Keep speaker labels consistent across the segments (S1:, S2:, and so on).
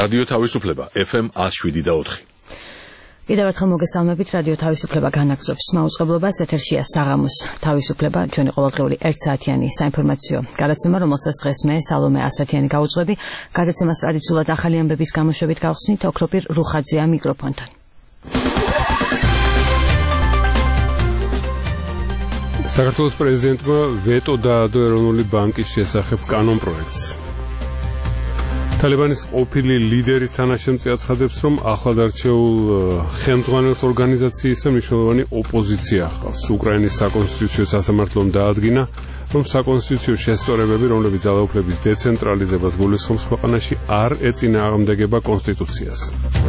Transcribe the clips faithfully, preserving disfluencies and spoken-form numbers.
S1: რადიო თავისუფლება F M one oh seven და four.
S2: კიდევ ერთხელ მოგესალმებით, რადიო თავისუფლება განაგრძობს მაუწყებლობას, ეთერშია საღამოს თავისუფლება, ჩვენი ყოველდღიური ერთ საათიანი საინფორმაციო გადაცემა, რომელსაც დღეს მე სალომე ასათიანი გავუძღვები. გადაცემას ტრადიციულად ახალი ამბების გამოშვებით გავხსნით, ოქროპირ რუხაძეა მიკროფონთან.
S3: საქართველოს პრეზიდენტმა ვეტო დაადო ეროვნული ბანკის შესახებ კანონპროექტს. თალიბანის ყოფილი ლიდერის თანაშემწე აცხადებს, რომ ახლადარჩეულ ხელმძღვანელ ორგანიზაციისა მნიშვნელოვანი ოპოზიცია ჰყავს. უკრაინის საკონსტიტუციო სასამართლომ დაადგინა, რომ საკონსტიტუციო შესწორებები, რომლებიც ძალაუფლების დეცენტრალიზებას გულისხმობს ქვეყანაში, არ ეწინააღმდეგება კონსტიტუციას.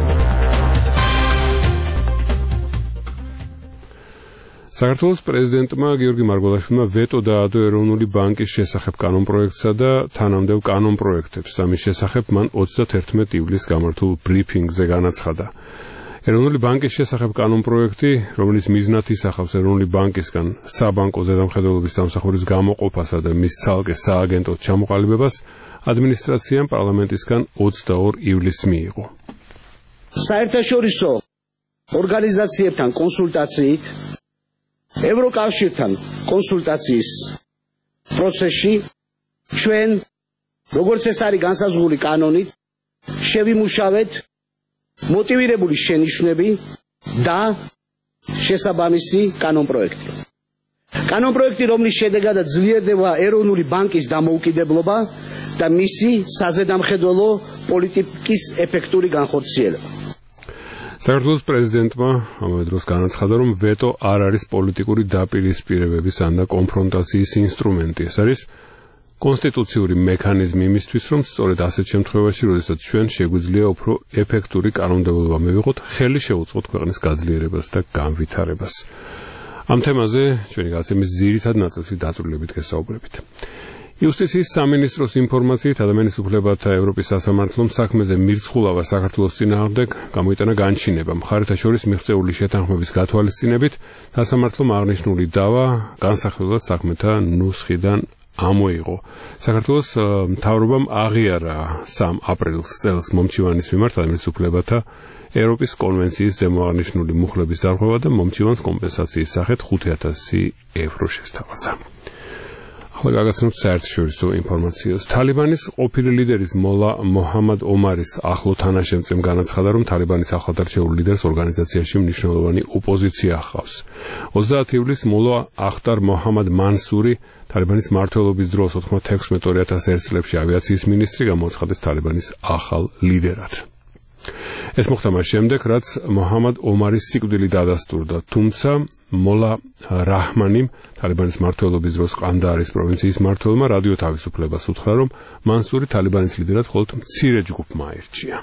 S3: საქართველოს პრეზიდენტმა გიორგი მარგველაშვილმა ვეტო დაადო ეროვნული ბანკის შესახებ კანონპროექტსა და თანამდებობ კანონპროექტებს. ამის შესახებ მან ოცდაათერთმეტი ივლისს გამართულ ბრიფინგზე განაცხადა. ეროვნული ბანკის შესახებ კანონპროექტი, რომელიც მიზნად ისახავს ეროვნული ბანკისგან საბანკო ზედამხედველობის სამსახურის გამოყოფასა და მის ცალკე სააგენტოდ ჩამოყალიბებას, ადმინისტრაციამ პარლამენტისგან ოცდაორ ივლისს მიიღო.
S4: საერთაშორისო ორგანიზაციებთან კონსულტაციით ევროკავშირთან კონსულტაციის პროცესში ჩვენ, როგორც ეს არის განსაზღვრული კანონით, შევიმუშავეთ მოტივირებული შენიშვნები და შესაბამისი კანონპროექტი. კანონპროექტი, რომლის შედეგადაც ძლიერდება ეროვნული ბანკის დამოუკიდებლობა და მისი საზედამხედველო პოლიტიკის ეფექტური განხორციელება.
S3: საქართველოს პრეზიდენტმა ამავე დროს განაცხადა, რომ ვეტო არ არის პოლიტიკური დაპირისპირებების ან და კონფრონტაციის ინსტრუმენტი. ეს არის კონსტიტუციური მექანიზმი იმისთვის, რომ სწორედ ასეთ შემთხვევაში, როდესაც ჩვენ შეგვიძლია უფრო ეფექტური კანონმდებლობა მივიღოთ, ხელი შევუწყოთ ქვეყნის გაძლიერებას და განვითარებას. ამ თემაზე ჩვენი გადაცემის ძირითად ნაწილში დაწვრილებით გესაუბრებით. იუსტიციის სამინისტროს ინფორმაციით, ადამიანის უფლებათა ევროპის სასამართლომ საქმეზე მირცხულავა საქართველოს წინააღმდეგ გამოიტანა განჩინება. მხარეთა შორის მიღწეული შეთანხმების გათვალისწინებით, სასამართლომ აღნიშნული დავა განსახილველად საქმეთა ნუსხიდან ამოიღო. საქართველოს მთავრობამ აღიარა სამი აპრილის წელს მომჩივანის მიმართ ადამიანის უფლებათა ევროპის კონვენციის ზემო აღნიშნული მუხლების დარღვევა და მომჩივანს კომპენსაციის სახით ხუთი ათასი ევრო შესთავაზა. ახლა გაგაცნობთ საერთაშორისო ინფორმაციას. თალიბანის ყოფილი ლიდერის მოლა მოჰამად ომარის ახლო თანაშემწემ განაცხადა, რომ თალიბანის ახლადარჩეულ ლიდერს ორგანიზაციაში მნიშვნელოვანი ოპოზიცია ჰყავს. ოცდაათი ივლისს მოლა ახტარ მოჰამად მანსური, თალიბანის მმართველობის დროს ოთხმოცდაექვსმეტ ორი ათას ერთ წლებში ავიაციის მინისტრი, გამოაცხადეს თალიბანის ახალ ლიდერად. ეს მოხდა მას შემდეგ, რაც მოჰამად ომარის სიკვდილი დადასტურდა, თუმცა მოლა რაჰმანიმ, თალიბანის მმართველობის დროს ყანდაარის პროვინციის მმართველმა რადიო თავისუფლებას უთხრა, რომ მანსური თალიბანის ლიდერად მხოლოდ მცირე ჯგუფმა აირჩია.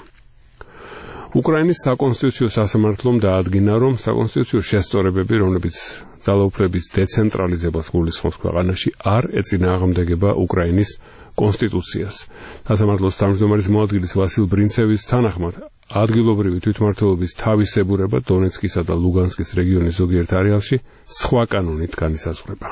S3: უკრაინის საკონსტიტუციო სასამართლომ დაადგინა, რომ საკონსტიტუციო შესწორებები, რომლებიც ძალაუფლების დეცენტრალიზებას გულისხმობს ქვეყანაში, არ ეწინააღმდეგება უკრაინის კონსტიტუციას. სასამართლოს თავმჯდომარის მოადგილის ვასილ ბრინცევის თანახმად, ადგილობრივი თვითმმართველობის თავისებურება დონეცკისა და ლუგანსკის რეგიონის ზოგიერთ არეალში სხვა კანონით განისაზღვრება.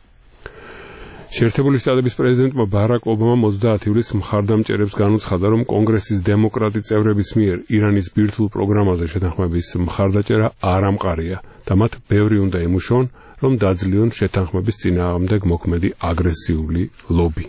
S3: შეერთებული შტატების პრეზიდენტმა ბარაკ ობამამ ოცდაათი ივლისს მხარდამჭერებს განუცხადა, რომ კონგრესის დემოკრატი წევრების მიერ ირანის ბირთვულ პროგრამაზე შეთანხმების მხარდაჭერა არ ამყარია და მათ ბევრი უნდა ემუშაონ, რომ დაძლიონ შეთანხმების წინააღმდეგ მოქმედი აგრესიული ლობი.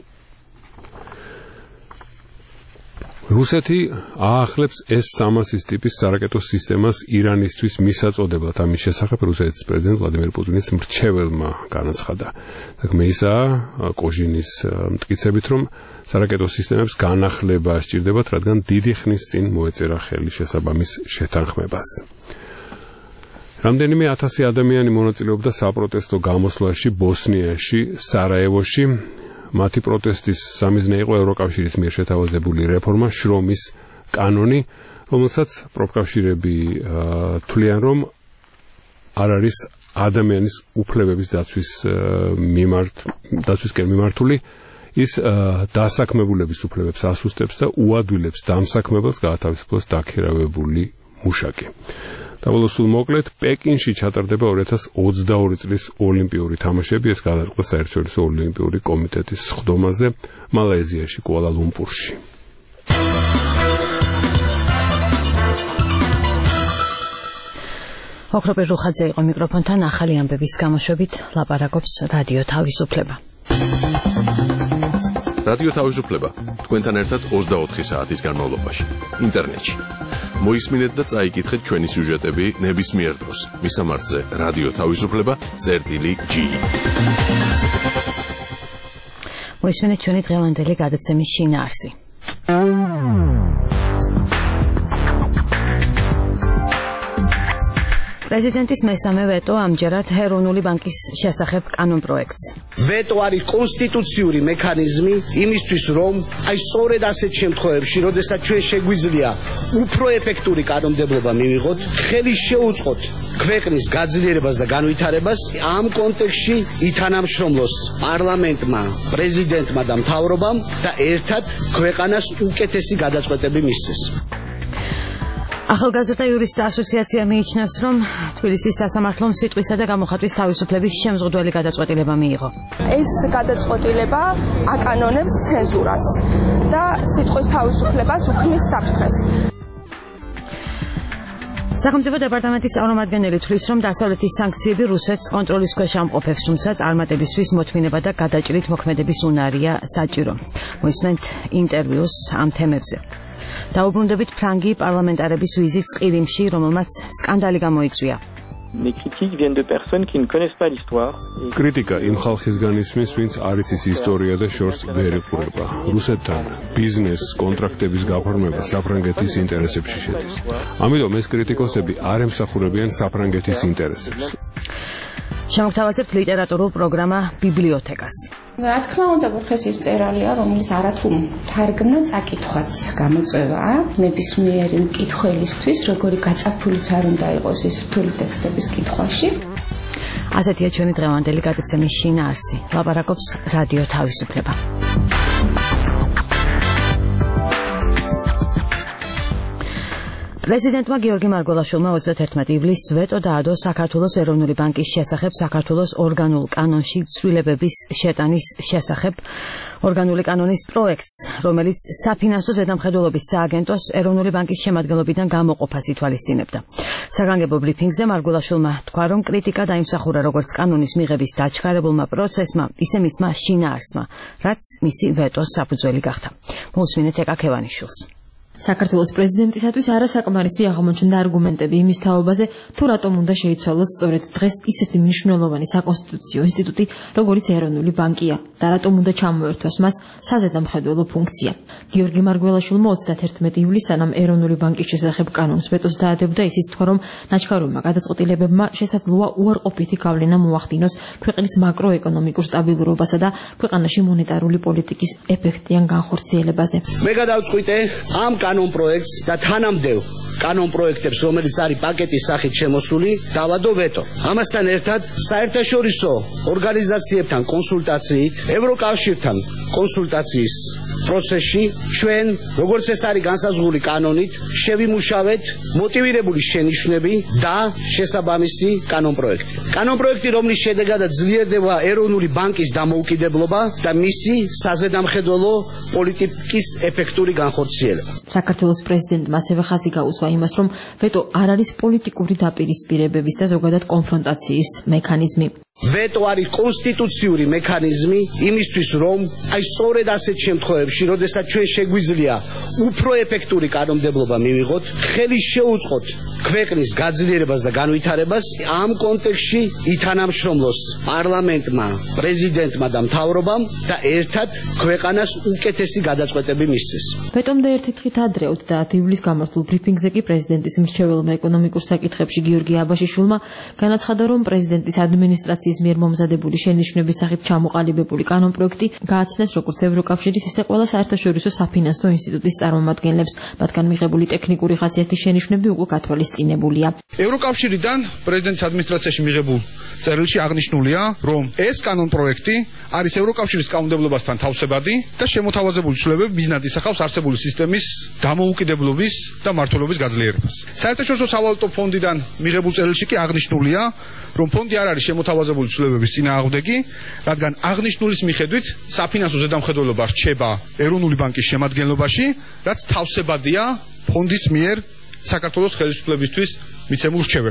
S3: რუსეთი აახლებს ეს სამასის ტიპის სარაკეტო სისტემას ირანისთვის მისაწოდებლად. ამის შესახებ რუსეთის პრეზიდენტ ვლადიმერ პუტინის მრჩეველმა განაცხადა. საქმე ისაა კოჟინის მტკიცებით, რომ სარაკეტო სისტემებს განახლება სჭირდებათ, რადგან დიდი ხნის წინ მოეწერა ხელი შესაბამის შეთანხმებას. რამდენიმე ათასი ადამიანი მონაწილეობდა საპროტესტო გამოსვლაში ბოსნიაში, სარაევოში. მათი პროტესტის სამიზნე იყო ევროკავშირის მიერ შეთავაზებული რეფორმა, შრომის კანონი, რომელსაც პროფკავშირები თვლიან, რომ არ არის ადამიანის უფლებების დაცვის მიმართ დაცვისკენ მიმართული, ის დასაქმებულების უფლებებს ასუსტებს და უადვილებს დამსაქმებელს გაათავისუფლოს დაქირავებული მუშაკი. Tavalosul მოკლედ პეკინში ჩატარდება ორი ათას ოცდაორი წლის ოლიმპიური თამაშები, ეს გადაწყდა საერთაშორისო ოლიმპიური კომიტეტის სხდომაზე მალაიზიაში, კუალა-ლუმპურში.
S2: ოქროპირ რუხაძე იყო მიკროფონთან, ახალი ამბების გამოშვებით ლაპარაკობს რადიო თავისუფლება.
S1: რადიო თავისუფლება თქვენთან ერთად ოცდაოთხი საათის განმავლობაში ინტერნეტში. მოისმინეთ და წაიკითხეთ ჩვენი სიუჟეტები ნებისმიერ დროს. მისამართზე რადიო თავისუფლება წერტილი ჯი.
S2: მოისმინეთ ჩვენი დღევანდელი გადაცემის შინაარსი. პრეზიდენტის მესამე ვეტო ამჯერად ეროვნული ბანკის შესახებ კანონპროექტს.
S4: ვეტო არის კონსტიტუციური მექანიზმი იმისთვის, რომ აი სწორედ ასეთ შემთხვევებში, როდესაც ჩვენ შეგვიძლია უფრო ეფექტური კანონმდებლობა მივიღოთ, ხელი შეუწყოთ ქვეყნის გაძლიერებას და განვითარებას, ამ კონტექსტში ითანამშრომლოს პარლამენტმა, პრეზიდენტმა და მთავრობამ და ერთად ქვეყანას უკეთესი გადაწყვეტები მისცეს.
S2: ახალგაზრდა იურისტთა ასოციაცია მიიჩნევს, რომ თბილისის სასამართლომ სიტყვისა და გამოხატვის თავისუფლების შემზღუდველი გადაწყვეტილება მიიღო.
S5: ეს გადაწყვეტილება აკანონებს ცენზურას და სიტყვის თავისუფლებას უქმნის საფრთხეს.
S2: სახელმწიფო დეპარტამენტის წარმომადგენელი თვლის, რომ დასავლეთის სანქციები რუსეთს კონტროლის ქვეშ ამყოფებს, თუმცა წარმატებისთვის მოთმინება და გადაჭრით მოქმედების უნარია საჭირო. მოისმენთ ინტერვიუს ამ თემებზე. დაუბრუნდებით ფრანგი პარლამენტარების ვიზიტს ყირიმში, რომელმაც სკანდალი გამოიწვია.
S3: კრიტიკა იმ ხალხისგან ისმის, ვინც არ იცის ისტორია და შორს ვერ იყურება. რუსეთთან ბიზნეს კონტრაქტების გაფორმება საფრანგეთის ინტერესებში შედის. ამიტომ ეს კრიტიკოსები არ ემსახურებიან საფრანგეთის ინტერესებს.
S2: შემოგთავაზებთ ლიტერატურულ პროგრამა ბიბლიოთეკას.
S6: რა თქმა უნდა, პროფესიის მწერალია, რომელიც არათუ თარგმნა, წაკითხვაც გამოწვევაა ნებისმიერი მკითხველისთვის, როგორი გაწაფულიც არ უნდა იყოს ის რთული ტექსტების კითხვაში.
S2: ასეთია ჩვენი დღევანდელი გადაცემის შინაარსი. ლაპარაკობს რადიო თავისუფლება. პრეზიდენტმა გიორგი მარგველაშვილმა ოცდაერთმეტი ივლისს ვეტო დაადო საქართველოს ეროვნული ბანკის შესახებ საქართველოს ორგანულ კანონში ცვლილებების შეტანის შესახებ ორგანული კანონის პროექტს, რომელიც საფინანსო ზედამხედველობის სააგენტოს ეროვნული ბანკის შემადგენლობიდან გამოყოფას ითვალისწინებდა. საგანგებო ბრიფინგზე მარგველაშვილმა თქვა, რომ კრიტიკა დაიმსახურა როგორც კანონის მიღების დაჩქარებულმა პროცესმა, ისე მისმა შინაარსმა, რაც მისი ვეტოს საფუძველი გახდა. მოусმინეთ ეკა ქევანიშვილს.
S7: საქართველოს პრეზიდენტისათვის არასაკმარისი აღმოჩნდა არგუმენტები იმის თაობაზე, თუ რატომ უნდა შეიცვალოს სწორედ დღეს ისეთი მნიშვნელოვანი საკონსტიტუციო ინსტიტუტი, როგორიც ეროვნული ბანკია და რატომ უნდა ჩამოერთვას მას საზედამხედველო ფუნქცია. გიორგი მარგველაშვილმა ოცდაერთმეტი ივლისს სანამ ეროვნული ბანკის შესახებ კანონს ვეტოს დაადებდა, ისიც თქვა, რომ ნაჩქარომა გადაწყვეტილებებმა შესაძლოა უარყოფითი გავლენა მოახდინოს ქვეყნის მაკროეკონომიკურ სტაბილურობასა და ქვეყანაში მონეტარული პოლიტიკის ეფექტიან განხორციელებაზე.
S4: მე გადავწყვიტე ამ კანონპროექტს და თანამდებობ კანონპროექტებს, რომელიც არის პაკეტის სახით შემოსული, დავადო ვეტო. ამასთან ერთად საერთაშორისო ორგანიზაციებთან კონსულტაციით, ევროკავშირთან კონსულტაციის პროცესში ჩვენ, როგორც ეს არის განსაზღვრული კანონით, შევიმუშავეთ მოტივირებული შენიშვნები და შესაბამისი კანონპროექტი. კანონპროექტი, რომლის შედეგადაც ძლიერდება ეროვნული ბანკის დამოუკიდებლობა და მისი საზედამხედველო პოლიტიკის ეფექტური განხორციელება.
S7: საქართველოს პრეზიდენტმა ასევე ხაზი გაუსვა იმას, რომ ვეტო არ არის პოლიტიკური დაპირისპირებების და ზოგადად კონფრონტაციის მექანიზმი.
S4: ვეტო არის კონსტიტუციური მექანიზმი იმისთვის, რომ აი სწორედ ასეთ შემთხვევებში, როდესაც ჩვენ შეგვიძლია უფრო ეფექტური კანონმდებლობა მივიღოთ, ხელი შეუწყოთ ქვეყნის გაძლიერებას და განვითარებას, ამ კონტექსტში ითანამშრომლოს პარლამენტმა, პრეზიდენტმა და მთავრობამ და ერთად ქვეყანას უკეთესი გადაწყვეტები მისცეს.
S7: ვეტომდე ერთი თხით ადრე ოცდაათი ივლისს გამართულ ბრიფინგზე კი პრეზიდენტის მრჩეველმა ეკონომიკურ საკითხებში გიორგი აბაშიშვილმა განაცხადა, რომ პრეზიდენტის ადმინისტრაციის მიერ მომზადებული შენიშვნების სახით ჩამოყალიბებული კანონპროექტი გააცნეს როგორც ევროკავშირის, ისე ყველა საერთაშორისო საფინანსო ინსტიტუტის წარმომადგენლებს, მათგან მიღებული ტექნიკური ხასიათის შენიშვნები უკვე გათვალისწინებულია.
S8: ევროკავშირიდან პრეზიდენტის ადმინისტრაციაში მიღებულ წერილში აღნიშნულია, რომ ეს კანონპროექტი არის ევროკავშირის კანონმდებლობასთან თავსებადი და შემოთავაზებული ცვლილებები მიზნად ისახავს არსებული სისტემის დამოუკიდებლობის და მართლობის გაძლიერებას. საერთაშორისო სავალუტო ფონდიდან მიღებულ წერილში კი აღნიშნულია, რომ ფონდი არ არის შემოთავაზებული ცვლილებების წინააღმდეგი, რადგან აღნიშნულის მიხედვით საფინანსო ზედამხედველობა რჩება ეროვნული ბანკის შემადგენლობაში, რაც თავსებადია ფონდის მიერ საქართველოს ხელისუფლებისთვის მიცემულ რჩევებთან.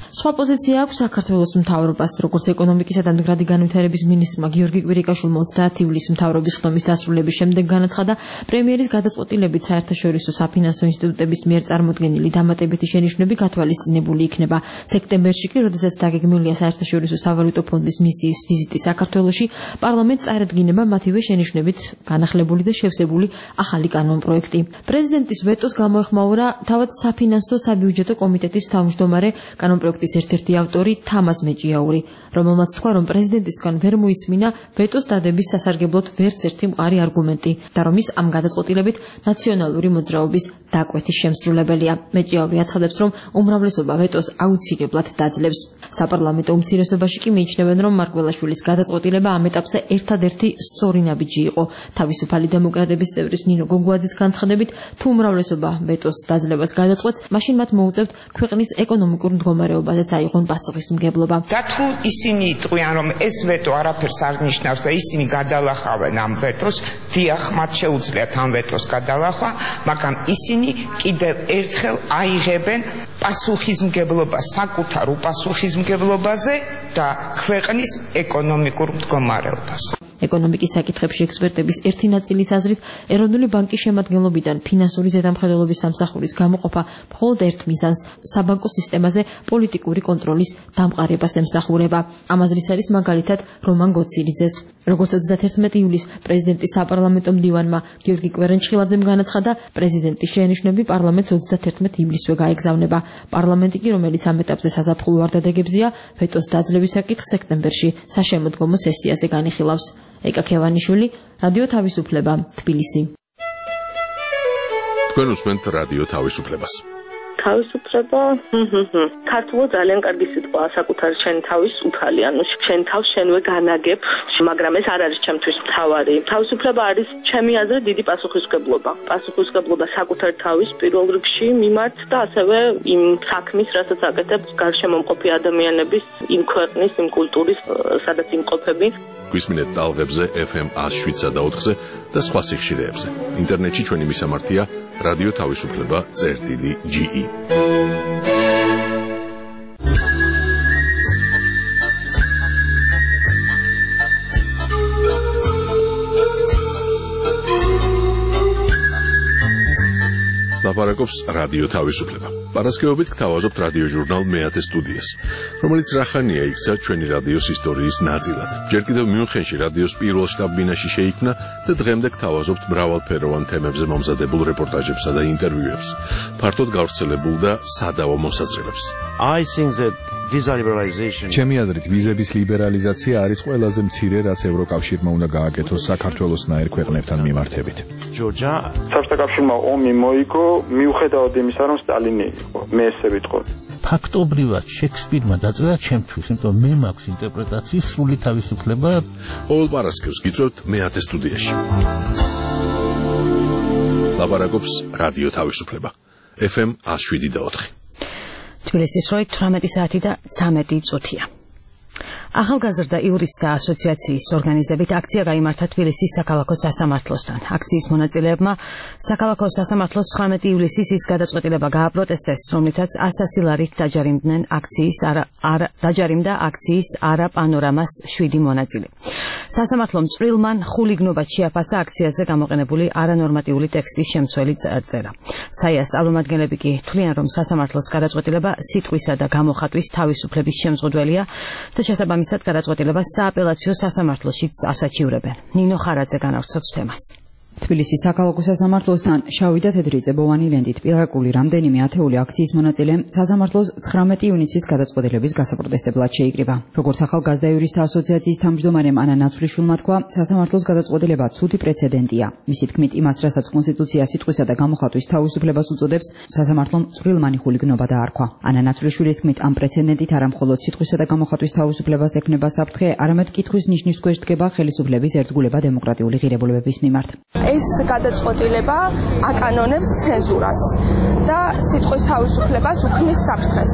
S7: სხვა პოზიცია აქვს საქართველოს მთავრობას, როგორც ეკონომიკისა და მდგრადი განვითარების მინისტრმა გიორგი კვირიკაშვილმა ოცდაათი ივლისის მთავრობის ხდომის დასრულების შემდეგ განაცხადა, პრემიერის გადაწყვეტილებით საერთაშორისო საფინანსო ინსტიტუტების მიერ წარმოდგენილი დამატებითი შენიშვნები გათვალისწინებული იქნება. სექტემბერში კი, როდესაც დაგეგმილია საერთაშორისო სავალუტო ფონდის მისიის ვიზიტი საქართველოში, პარლამენტს წარადგინება მათივე შენიშვნებით განახლებული და შევსებული ახალი კანონპროექტი. პრეზიდენტის ვეტოს გამოეხმაურა თავად საფინანსო საბიუჯეტო კომიტეტის თავმჯდომარე, კანონპროექტის ერთ-ერთი ავტორი თამაზ მეჭიაური, რომელმაც თქვა, რომ პრეზიდენტისგან ვერ მოისმინა ვეტოს დადების სასარგებლოდ ვერც ერთი მყარი არგუმენტი და რომ ის ამ გადაწყვეტილებით ნაციონალური მოძრაობის დაკვეთის შემსრულებელია. მეჭიაური აცხადებს, რომ უმრავლესობა ვეტოს აუცილებლად დაძლევს. საპარლამენტო უმცირესობაში კი მიიჩნევენ, რომ მარგველაშვილის გადაწყვეტილება ამ ეტაპზე ერთადერთი სწორი ნაბიჯი იყო. თავისუფალი დემოკრატების წევრის ნინო გოგუაძის განცხადებით, თუ უმრავლესობა ვეტოს დაძლევას გადაწყვეტს, მაშინ მათ მოუწევთ ქვეყნის ეკონომიკურ მდგომარეობაზეც აიღონ პასუხისმგებლობა.
S9: და თუ ისინი იტყვიან, რომ ეს ვეტო არაფერს არ ნიშნავს და ისინი გადალახავენ ამ ვეტოს, დიახ, მათ შეუძლიათ ამ ვეტოს გადალახვა, მაგრამ ისინი კიდევ ერთხელ აიღებენ პასუხისმგებლობა საკუთარ უპასუხისმგებლობაზე და ქვეყნის ეკონომიკურ მდგომარეობას.
S7: ეკონომიკის საკითხებში ექსპერტების ერთი ნაწილის აზრით, ეროვნული ბანკის შემადგენლობიდან ფინანსური ზედამხედველობის სამსახურის გამოყოფა მხოლოდ ერთ მიზანს, საბანკო სისტემაზე პოლიტიკური კონტროლის დამყარებას ემსახურება. ამ აზრის არის მაგალითად რომან გოცილიძეც. როგორც ოცდათერთმეტი ივლისს პრეზიდენტის საპარლამენტო მდივანმა გიორგი კვერენჩხილაძემ განაცხადა, პრეზიდენტის შენიშვნები პარლამენტს ოცდათერთმეტი ივლისსვე გაეგზავნება. პარლამენტი კი, რომელიც ამ ეტაპზე საზაფხულო ვარდადეგებზეა, ვეტოს დაძლევის საკითხს სექტემბერში საშემოდგომო სესიაზე განიხილავს. ეკა ქევანიშვილი, რადიო თავისუფლება, თბილისი.
S1: თქვენ უსმენთ რადიო თავისუფლებას.
S10: თავისუფლება, ქართულად ძალიან კარგი სიტყვაა, საკუთარი შენი თავის უფალი, ანუ შენ თავს შენვე განაგებ, მაგრამ ეს არ არის ჩემთვის მთავარი. თავისუფლება არის ჩემი აზრით დიდი პასუხისმგებლობა. პასუხისმგებლობა საკუთარი თავის პირველ რიგში მიმართ და ასევე იმ საქმის, რასაც აკეთებს გარშემომყოფი ადამიანების, იმ ქვეყნის, იმ კულტურის, სადაც იმყოფები.
S1: გვისმინეთ ტალღებზე ეფ ემ ათს შვიდსა და ოთხზე და სხვა სიხშირეებზე. ინტერნეტში ჩვენი მისამართია რადიო თავისუფლება წერტილი ჯი ი. ლაპარაკობს რადიო თავისუფლება. პარასკევობით გთავაზობთ რადიო ჟურნალ მეათე სტუდიას, რომელიც რახანია იქცა ჩვენი რადიოს ისტორიის ნაწილად. ჯერ კიდევ მიუნხენში რადიოს პირველ შტაბ-ბინაში შეიქმნა და დღემდე გთავაზობთ მრავალფეროვან თემებზე მომზადებულ რეპორტაჟებსა და ინტერვიუებს, ფართოდ გავრცელებულ და სადავო მოსაზრებებს.
S11: I think that visa liberalization.
S12: ჩემი აზრით, ვიზების ლიბერალიზაცია არის ყველაზე მცირე, რაც ევროკავშირმა უნდა გააკეთოს საქართველოსნაირ ქვეყნებთან მიმართებით.
S11: Georgia.
S13: საბჭოთა ომი მოიგო, მიუხედავად იმისა, რომ სტალინი იყო, მე ესე ვიტყოდი.
S14: ფაქტობრივად შექსპირმა დაწერა ჩემთვის, იმიტომ მე მაქვს ინტერპრეტაციის სრული თავისუფლება.
S1: ყოველ პარასკევს გიწევთ მეათე სტუდიაში. ლაპარაკობს რადიო თავისუფლება. ეფ ემ ათს შვიდი და ოთხი.
S2: თბილისის როი თვრამეტი საათი და ცამეტი წუთია. ახალგაზრდა იურისტთა ასოციაციის ორგანიზებით აქცია გაიმართა თბილისის საქალაქო სასამართლოსთან. აქციის მონაწილეებმა საქალაქო სასამართლოს ცხრამეტი ივლისის ის გადაწყვეტილება გააპროტესტეს, რომლითაც ასასი ლარით დაჯარიმდნენ აქციის არა დაჯარიმდა აქციის არა პანორამას შვიდი მონაწილე. სასამართლომ წვრილმან ხულიგნობა შეაფასა აქციაზე გამოყენებული არანორმატიული ტექსტის შემცველი წერა. საიას წარმომადგენლები კი თვლიან, რომ სასამართლოს გადაწყვეტილება სიტყვისა და გამოხატვის თავისუფლების შემზღუდველია და შესაბამისად გადაწყვეტილებას სააპელაციო სასამართლოშიც ასაჩივრებენ. ნინო ხარაძე განავრცობს თემას.
S15: თბილისის საქალაქო სასამართლოსთან შავი და თეთრი წებოვანი ლენტით პირაკული რამდენიმე ათეული აქციის მონაწილე სასამართლოს ცხრამეტი ივნისის გადაწყვეტილების გასაპროტესტებლად შეიკრიბა. როგორც ახალგაზრდა იურისტთა ასოციაციის თავმჯდომარემ ანა ნაცვლიშვილმა თქვა, სასამართლოს გადაწყვეტილება ცუდი პრეცედენტია. მისი თქმით, იმას, რასაც კონსტიტუცია სიტყვისა და გამოხატვის თავისუფლებას უწოდებს, სასამართლომ წვრილმანი ხულიგნობა დაარქვა. ანა ნაცვლიშვილის თქმით, ამ პრეცედენტით არა მხოლოდ სიტყვისა და გამოხატვის თავისუფლებას ექნება საფრთხე, არამედ კითხვის ნიშნის ქვეშ დგება ხელისუფლების ერთგულება დემოკრატიული ღირებულებების მიმართ.
S5: ეს გადაწყვეტილება აკანონებს ცენზურას და სიტყვის თავისუფლებას უქმნის საფრთხეს.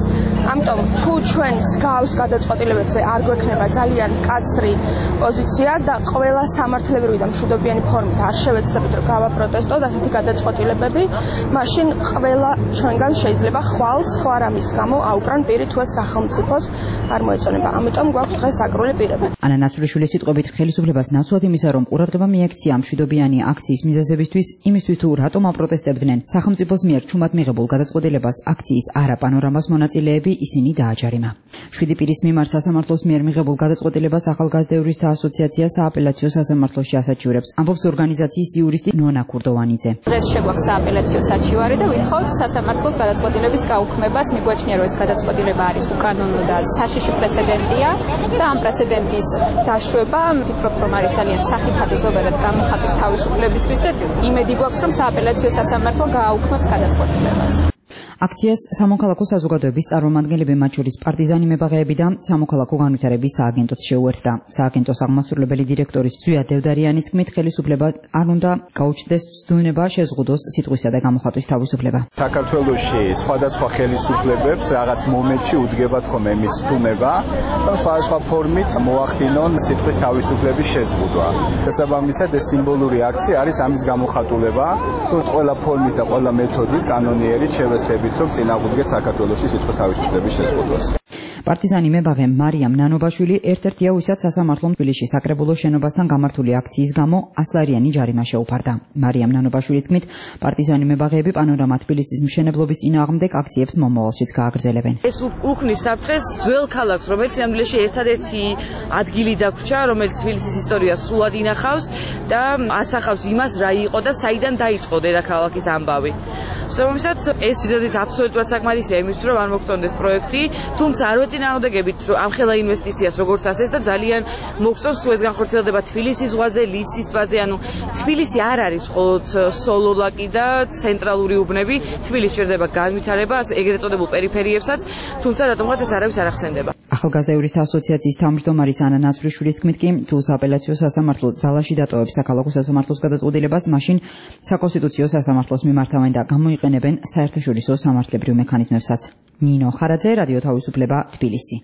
S5: ამიტომ თუ ჩვენს გავს გადაწყვეტილებებზე არ გვექნება ძალიან მკაცრი პოზიცია და ყველა სამართლებრივი და მშვიდობიანი ფორმით არ შევეცდებით რომ გავაპროტესტოთ ასეთი გადაწყვეტილებები, მაშინ ყველა ჩვენგან შეიძლება ხვალ სხვა რამის გამო აუპრან პირი თუ სახელმწიფოს არ მოეწონება. ამიტომ გვაქვს დღეს საგრული პირები.
S15: ანა ნაცვლიშვილის სიტყვებით ხელისუფლებას ნაცვლად იმისა, რომ ყურადღება მიექცია მშვიდობიანი აქციის მიზეზებისთვის, იმისთვის თუ რატომ აპროტესტებდნენ სახელმწიფოს მიერ ჩუმად მიღებულ გადაწყვეტილებას აქციის არა პანორამას მონაწილეები ისინი დააჯარიმა. შვიდი პირის მიმართ სასამართლოს მიერ მიღებულ გადაწყვეტილებას ახალგაზრდა იურისტთა ასოციაცია სააპელაციო სასამართლოში ასაჩივრებს, ამბობს ორგანიზაციის იურისტი ნონა ქურდოვანიძე.
S16: დღეს შეგვაქვს სააპელაციო საჩივარი და ვითხოვთ სასამართლოს გადაწყვეტილების გაუქმებას. მიგვაჩნია, რომ ეს გადაწყვეტილება არის უკანონო და საშიში პრეცედენტია და ამ პრეცედენტის დაშვება ვფიქრობ, რომ არის ძალიან სახიფათო ზოგადად გამოხატვის თავისუფლებისთვის და იმედი გვაქვს, რომ სააპელაციო სასამართლო გააუქმებს გადაწყვეტილებას.
S15: აქციას სამოქალაქო საზოგადოების წარმომადგენლები, მათ შორის პარტიზანი მებაღეები და სამოქალაქო განვითარების სააგენტოც შეუერთდა. სააგენტოს აღმასრულებელი დირექტორის ზვია დევდარიანის თქმით, ხელისუფლება არ უნდა გაუჩნდეს ცდუნება, შეზღუდოს სიტყვისა და გამოხატვის თავისუფლება.
S12: საქართველოში სხვადასხვა ხელისუფლებებს რაღაც მომენტში უდგებათ ხოლმე მის ცდუნება, რომ სხვადასხვა ფორმით მოახდინონ სიტყვის თავისუფლების შეზღუდვა. შესაბამისად, ეს სიმბოლური აქცია არის ამის გამოხატულება, რომ ყველა ფორმით და ყველა მეთოდით კანონიერით შევესწრებით რომ წინააღმდეგეთ საქართველოში სიტყვის თავისუფლების შეზღუდვას.
S15: პარტიზანი მებაღე მარიამ ნანობაშვილი ერთ-ერთია, ვისაც სასამართლომ თბილისში საკრებულოს შენობასთან გამართული აქციის გამო ასლარიანი ჯარიმა შეუფარდა. მარიამ ნანობაშვილის თქმით, პარტიზანი მებაღეები პანორამა თბილისის მშენებლობის წინააღმდეგ აქციებს მომავალშიც გააგრძელებენ.
S17: ეს უქმნის საფრთხეს ძველ ქალაქს, რომელიც სინამდვილეში ერთადერთი ადგილი დაგვრჩა, რომელიც თბილისის ისტორიას სრულად ინახავს და ასახავს იმას, რა იყო და საიდან დაიწყო დედაქალაქის ამბავი. შესაბამისად, ეს ზედით აბსოლუტურად საკმარისია იმისთვის, რომ არ მოგწონდეს პროექტი, თუმცა არ ვეწინააღმდეგებით ამ ხელა ინვესტიციას როგორც ასეც და ძალიან მოგწონს თუ ეს განხორციელდება თბილისის ზღვაზე, ლისის ტბაზე, ანუ თბილისი არ არის მხოლოდ სოლოლაკი და ცენტრალური უბნები, თბილისს სჭირდება განვითარება, ეგრეთ წოდებულ პერიფერიებსაც, თუმცა რატომღაც ეს არავის არ ახსენდება.
S15: ახალგაზრდა იურისტთა ასოციაციის თავმჯდომარის ანა ნაცვლიშვილის თქმით კი, თუ სააპელაციო სასამართლო ძალაში დატოვებს საქალაქო სასამართლოს გადაწყვეტილებას, მაშინ საკონსტიტუციო სასამართლოს მიმართავენ და გამოიყენებენ საერთაშორისო სამართლებრივ მექანიზმებსაც. ნინო ხარაძე, რადიო თავისუფლება, თბილისი.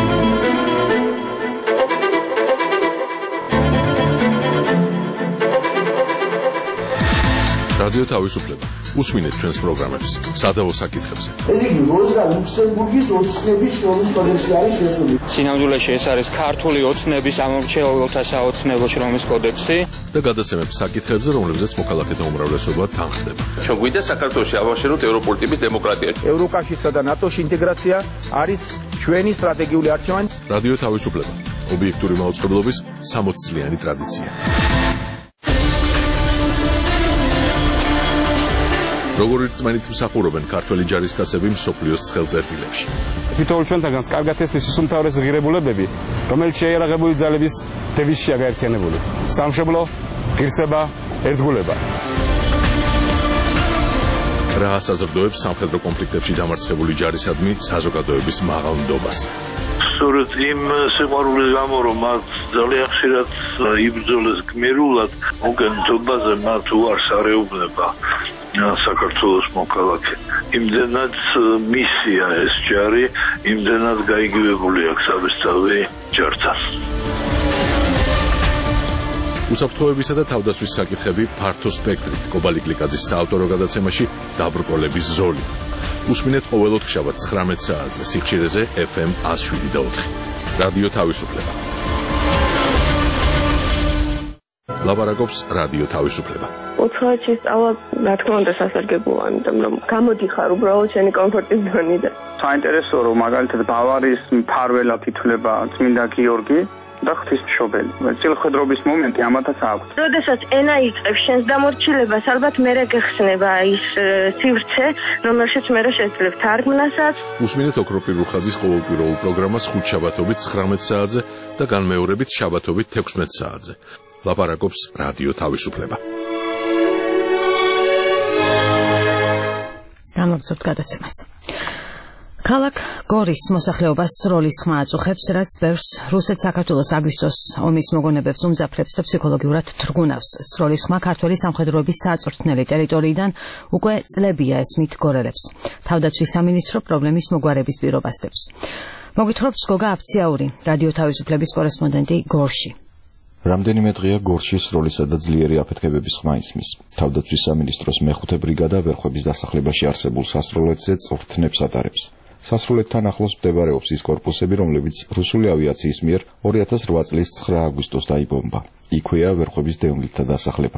S1: რადიო თავისუფლება. უსმინეთ ჩვენს პროგრამებს სადავო საკითხებზე.
S18: ეს იგი როზა ლუქსემბურგის ოცნების შრომის კოდექსი არის შესული.
S19: სინამდვილეში ეს არის ქართული ოცნების ამომრჩეველთა საოცნებო შრომის კოდექსი
S1: და გადაცემებს საკითხებზე, რომლებზეც მოქალაქეთა უმრავლესობა თანხდება.
S20: ჩვენ გვინდა საქართველოში ავაშენოთ ევროპული ტიპის დემოკრატია.
S21: ევროკავშირსა და ნატოში ინტეგრაცია არის ჩვენი სტრატეგიული არჩევანი.
S1: რადიო თავისუფლება. ობიექტური მაუწყებლობის სამოცი წლიანი ტრადიცია. როგორ რწმენით მსახურობენ ქართველი ჯარისკაცები მსოფლიოს ცხელწერტილებში.
S21: თითოეულ ჩვენთაგანს კარგად ესმის ის უმთავრესი ღირებულებები, რომელიც შეიარაღებული ძალების დევიზშია გაერთიანებული. სამშობლო, ღირსება, ერთგულება.
S1: რა ასაზრდოებს სამხედრო კონფლიქტებში დამარცხებული ჯარისადმი საზოგადოების მაღალ ნდობას.
S22: სწორედ იმ სიყვარულის გამო, რომ მათ ძალიან ხშირად იბრძოლეს გმირულად, მოგენთობაზე მათ უარს არ ეუბნება საქართველოს მოქალაქე. იმდენად მისია ეს ჯარი, იმდენად გაიგივებული აქვს საბესწავი ჯართან.
S1: უსაფრთხოებისა და თავდაცვის საკითხები ფართო სპექტრით. კობალი გლიკაძის საავტორო გადაცემაში დაბრკოლების ზოლი. უსმინეთ ყოველ ოთხშაბათს ცხრამეტ საათზე სიხშირეზე ეფ ემ ათს შვიდი და ოთხი. რადიო თავისუფლება. ლაპარაკობს რადიო თავისუფლება.
S10: ოთხივე სწავლა, რა თქმა უნდა, სასარგებლოა, იმიტომ რომ გამოდიხარ უბრალოდ შენი კომფორტის ზონიდან.
S21: საინტერესოა, რომ მაგალითად ბავარიის მფარველად ითვლება წმინდა გიორგი და ღვთისმშობელი. წილხედრობის მომენტი ამათაც აქვს.
S10: როდესაც ენა იწყებს შენს დამორჩილებას, ალბათ მერე გეხსნება ის სივრცე, რომელშიც მერე შეძლებ თარგმნასაც.
S1: უსმინეთ ოქროპირ რუხაძის ყოველკვირეულ პროგრამას ხუთშაბათობით ცხრამეტ საათზე და განმეორებით შაბათობით თექვსმეტ საათზე. ლაპარაკობს რადიო თავისუფლება.
S2: გამოგცემთ გადაცემას. ქალაქ გორის მოსახლეობას სროლის ხმა აწუხებს, რაც ბევრს რუსეთ-საქართველოს აგვისტოს ომის მოგონებებს უმძაფრებს და ფსიქოლოგიურად თრგუნავს. სროლის ხმა ქართველი სამხედროების საწვრთნელი ტერიტორიიდან უკვე წლებია ესმით გორელებს. თავდაცვის სამინისტრო პრობლემის მოგვარების პირობას დებს. მოგვითხრობს გოგა აფციაური, რადიო თავისუფლების კორესპონდენტი გორში.
S3: რამდენიმე დღეა გორში სროლისა და ძლიერი აფეთქებების ხმა ისმის. თავდაცვის სამინისტროს მეხუთე ბრიგადა ვერხვების დასახლებაში არსებულ სასროლეთზე წვრთნებს ატარებს. სასროლეთთან ახლოს მდებარეობს ის კორპუსები, რომლებიც რუსული ავიაციის მიერ ორი ათას რვა წლის ცხრა აგვისტოს დაიბომბა. იქვეა ვერხვების დევნილთა დასახლება.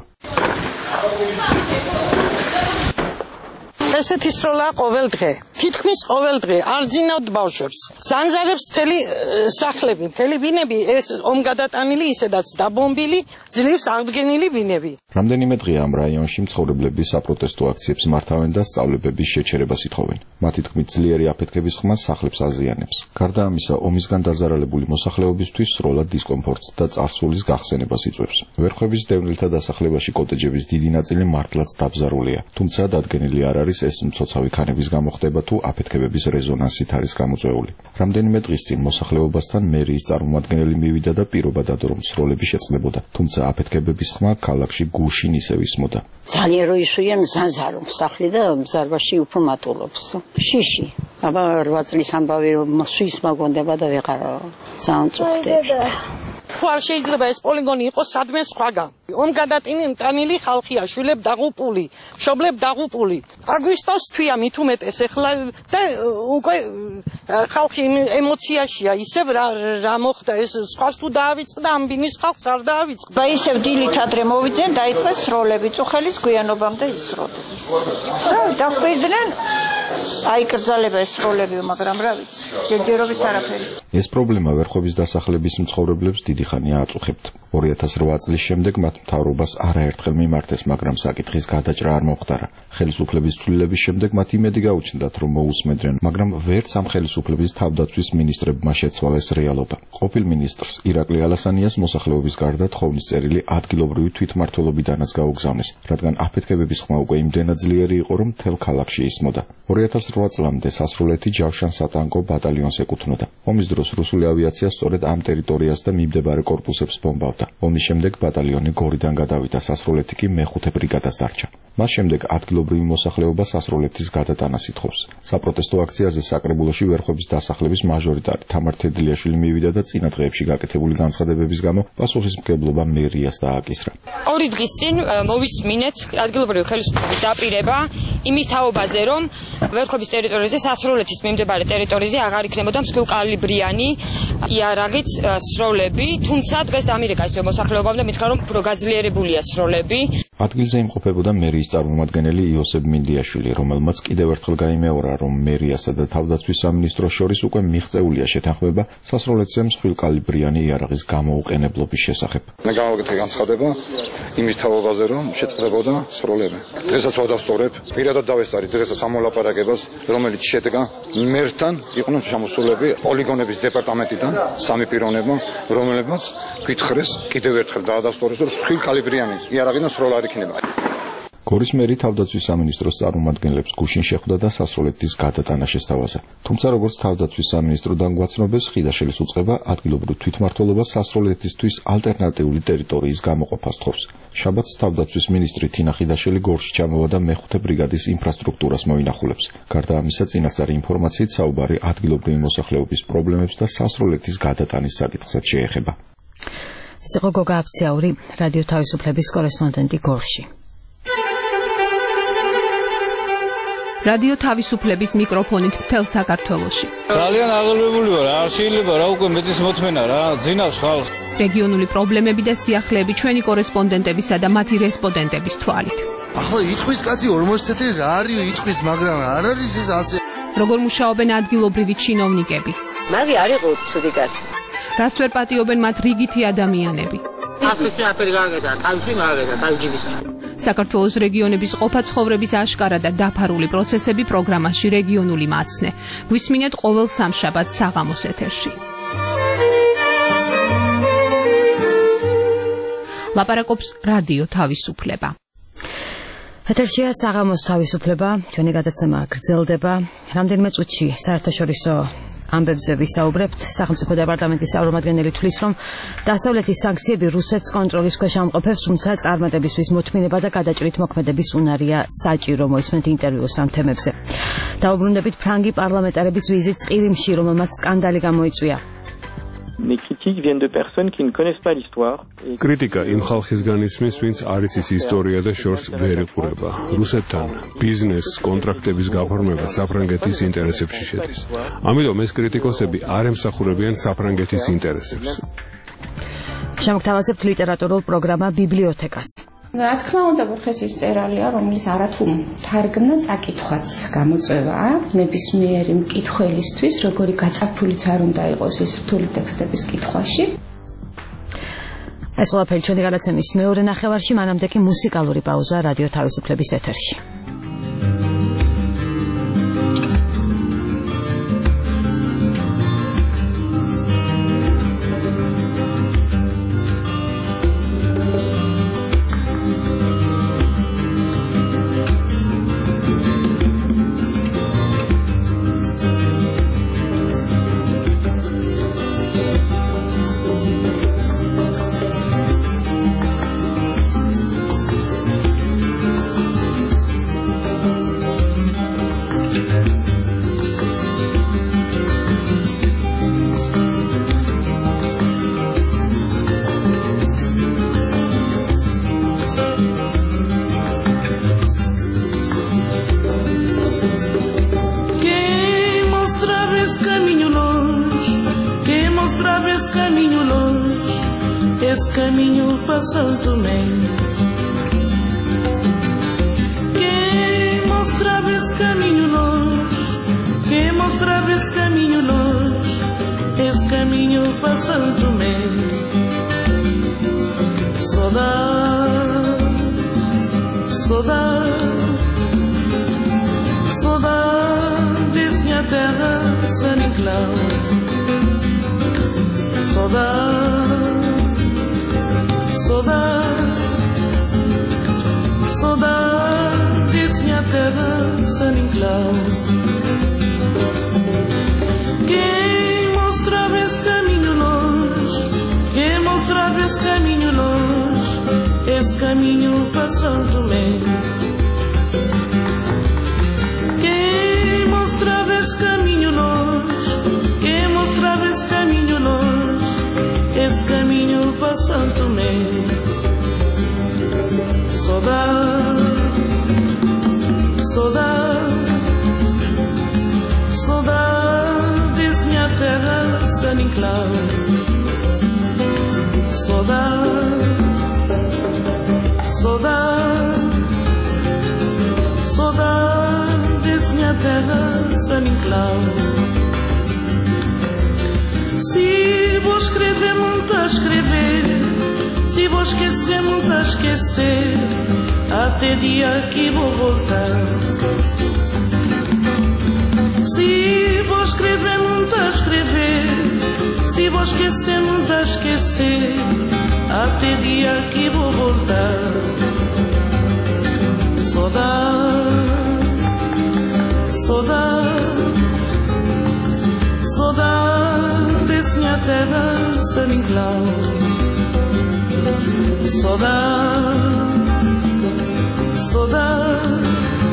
S6: ესეთი სროლა ყოველ დღე. თითქმის ყოველ დღე არ ძინავთ ბავშვებს. ზანზარებს მთელი სახლები, მთელი ბინები ეს ომგადატანილი, ისედაც დაბომბილი, ძლივს აღდგენილი ბინები.
S3: რამდენიმე დღეა ამ რაიონში მცხოვრებლები საპროტესტო აქციებს მართავენ და სწავლებების შეჩერებას ითხოვენ. მათი თქმით, ძლიერი აფეთქების ხმა სახლებს აზიანებს. გარდა ამისა, ომისგან დაზარალებული მოსახლეობისთვის სროლა დისკომფორტს და წარსულის გახსენებას იწვევს. ვერხვების დევნილთა დასახლებაში კოტეჯების დიდი ნაწილი მართლაც დაბზარულია, თუმცა დადგენილი არ არის ეს მცოცავი ქანების გამო ხდება თუ აფეთქებების რეზონანსით არის გამოწვეული. რამდენიმე დღის წინ მოსახლეობასთან მერიის წარმომადგენელი მივიდა და პირობა დადო, რომ სროლები შეწყდებოდა, თუმცა აფეთქებების ხმა ქალაქში გუშინ ისევ ისმოდა.
S23: ძალიან რო ისვიან ზანზარო სახლი და ზარბაში უფრო მატულობს. შიში. აბა რვა წლის ამბავი მოსვის მაგონდება და ვეღარ ძალიან წუხდებს.
S6: თუ არ შეიძლება ეს პოლიგონი იყოს სადმე სხვაგან. ომგადატანილი ხალხია, შვილებ დაღუპული, მშობლებ დაღუპული. აგვისტოს თვია მით უმეტეს ეხლა და უკვე ხალხი ემოციაშია, ისევ რა რა მოხდა ეს სხვას თუ დაავიწყდა, ამ ბინის ხალხს არ დაავიწყდა.
S23: და ისევ დილით ადრე მოვიდნენ, დაიწყეს სროლები, წუხელის გვიანობამდე ისროდნენ. რა დაგვიდნენ აიკრძალება ეს სროლები, მაგრამ რა ვიცი, ჯერჯერობით არაფერი.
S3: ეს პრობლემა ვერხვების დასახლების მცხოვრებლებს დიდი ხანია აწუხებთ. ორი ათას რვა წლის შემდეგ მათ მთავრობას არაერთხელ მიმართეს, მაგრამ საკითხის გადაჭრა არ მოხდარა. ხელისუფლების ცვლილების შემდეგ მათ იმედი გაუჩნდათ, რომ მოусმენდნენ, მაგრამ ვერც ამ ხელისუფლების თავდაცვის მინისტრებმა შეცვალეს რეალობა. ყოფილ მინისტრს ირაკლი ალასანიას მოსახლეობის გარდა თხოვნის წერილი ადგილობრივი თვითმმართველობიდანაც გაუგზავნეს, რადგან აფეთქებების ხმა უკვე იმდენად ძლიერი იყო, რომ მთელ ქალაქში ისმოდა. ორი ათას რვა წლამდე სასროლეთი ჯავშან-სატანკო ბატალიონს ეკუთვნოდა. ომის დროს რუსული ავიაცია სწორედ ამ ტერიტორიას და მიმდებარე კორპუსებს ბომბავდა. ომის შემდეგ ბატალიონი გორიდან გადავიდა, სასროლეთი კი მეხუთე ბრიგადას დარჩა. მას შემდეგ ადგილობრივი მოსახლეობა სასროლეთის გადატანას ითხოვს. საპროტესტო აქციაზე საკრებულოში ვერხვების დასახლების მაჟორიტარი თამარ თედლიაშვილი მივიდა და წინა დღეებში გაკეთებული განცხადებების გამო პასუხისმგებლობა მერიას დააკისრა.
S24: ორი დღის წინ მოვისმინეთ ადგილობრივი ხელისუფლების დაპირება იმის თაობაზე, რომ ვერხვების ტერიტორიაზე სასროლეთის მიმდებარე ტერიტორიაზე აღარ იქნებოდა მსხვილკალიბრიანი იარაღით სროლები, თუმცა დღეს დამირეკა ისე მოსახლეობამ და მითხრა, რომ უფრო გაძლიერებულია სროლები.
S3: ადგილზე იმყოფებოდა მერიის წარმომადგენელი იოსებ მინდიაშვილი, რომელმაც კიდევ ერთხელ გაიმეორა, რომ მერიასა და თავდაცვის სამინისტროს შორის უკვე მიღწეულია შეთანხმება სასროლეთზე მსხვილკალიბრიანი იარაღის გამოუყენებლობის შესახებ.
S21: მე გავაკეთე განცხადება იმის თაობაზე, რომ შეწყდებოდა სროლები. დღესაც ვადასტურებ, პირადად დავესწარი დღესაც ამ მოლაპარაკებას, რომელიც შედგა მერთან იყვნენ ჩამოსულები პოლიგონების დეპარტამენტიდან სამი პიროვნება, რომლებიც გითხრეს კიდევ ერთხელ დაადასტურეს, რომ მსხვილკალიბრიანი იარაღიდან სროლა არ იქნება.
S3: გორის მერი თავდაცვის სამინისტროს წარმომადგენლებს გუშინ შეხვდა და სასროლეთის გადატანა შესთავაზა. თუმცა როგორც თავდაცვის სამინისტროდან გვაცნობეს, ხიდაშელის უწყება ადგილობრივ თვითმმართველობას სასროლეთისთვის ალტერნატიული ტერიტორიის გამოყოფას თხოვს. შაბათს თავდაცვის მინისტრი თინა ხიდაშელი გორში ჩამოვა და მეხუთე ბრიგადის ინფრასტრუქტურას მოინახულებს. გარდა ამისა, წინასწარი ინფორმაციით საუბარი ადგილობრივი მოსახლეობის პრობლემებს და სასროლეთის გადატანის საკითხსაც შეეხება.
S2: ეს იყო გოგა აფციაური, რადიო თავისუფლების კორესპონდენტი გორში.
S25: რადიო თავისუფლების მიკროფონით მთელ საქართველოში.
S26: ძალიან აღელვებული ვარ, არ შეიძლება რა უკვე მეტის მოთმენა რა, ძინავს ხალხს.
S25: რეგიონული პრობლემები და სიახლეები ჩვენი კორესპონდენტებისა და მათი რესპონდენტების თვალით.
S18: ახლა იტყვის კაცი ორმოცი წელი რა არის იტყვის, მაგრამ არ არის ეს ასე.
S25: როგორ მუშაობენ ადგილობრივი ჩინოვნიკები?
S27: მაგი არ იყო ცუდი კაცი.
S25: რას ვერ პატიობენ მათ რიგითი ადამიანები?
S27: აფისი აფერი გაგედა, თავში მაგედა, თავჯიბის.
S25: საქართველოს რეგიონების ყოფა ცხოვრების აშკარა და დაფარული პროცესები პროგრამაში რეგიონული მაცნე. გვისმინეთ ყოველ სამშაბათს საღამოს ეთერში. ლაპარაკობს რადიო თავისუფლება.
S2: ეთერშია საღამოს თავისუფლება, ჩვენი გადაცემა გრძელდება. რამდენიმე წუთში საერთაშორისო ამბებზე ვისაუბრებთ. სახელმწიფო დეპარტამენტის წარმომადგენელი თვლის, რომ დასავლეთის სანქციები რუსეთს კონტროლის ქვეშ ამყოფებს, თუმცა წარმატებისთვის მოთმინება და გადაჭრით მოქმედების უნარია საჭირო. მოისმენთ ინტერვიუს ამ თემებზე. დაუბრუნდებით ფრანგი პარლამენტარების ვიზიტს ყირიმში, რომელმაც სკანდალი გამოიწვია.
S4: Les critiques viennent de personnes qui ne connaissent pas l'histoire.
S7: კრიტიკა იმ ხალხისგან ისმის, ვინც არ იცის ისტორია და შორს ვერ იყურება. რუსეთთან ბიზნეს კონტრაქტების გაფორმება საფრანგეთის ინტერესებში შედის. ამიტომ ეს კრიტიკოსები არ ემსახურებიან საფრანგეთის ინტერესებს.
S2: შემოგთავაზებთ ლიტერატურულ პროგრამა ბიბლიოთეკას.
S8: რა თქმა უნდა, ბურხესის წერალია, რომელიც არათუ თარგმნა, წაკითხვაც გამოწვევა ნებისმიერი მკითხველისთვის, როგორი გაწაფულიც არ უნდა იყოს ის რთული ტექსტების კითხვაში.
S2: ეს ყველაფერი ჩვენი გადაცემის მეორე ნახევარში, მანამდე კი მუსიკალური პაუზა რადიო თავისუფლების ეთერში.
S9: Santo Mãe, quem mostrava esse caminho longe, quem mostrava esse caminho longe, esse caminho para Santo Mãe. Saudade, saudade, saudade desse minha terra, San Nicolau. Saudade. Saudade, saudade desse minha terra, San Nicolau. Quem mostrava esse caminho longe, quem mostrava esse caminho longe, esse caminho para Santo Tomé. Quem mostrava esse caminho longe, quem mostrava esse caminho longe, esse caminho para Santo Tomé. Saudade, saudade, saudade desse minha terra, San Nicolau. Saudade, saudade, saudade desse minha terra, San Nicolau. Se vou escrever, muito a escrever. Se vou esquecer, muito a esquecer. Até dia que vou voltar. Se vou escrever, muito a escrever. Se vou esquecer, muito a esquecer. Até dia que vou voltar. Saudade, saudade, saudade desse minha terra, San Nicolau. Saudade, saudade,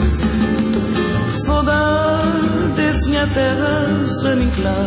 S9: saudade desse minha terra, San Nicolau.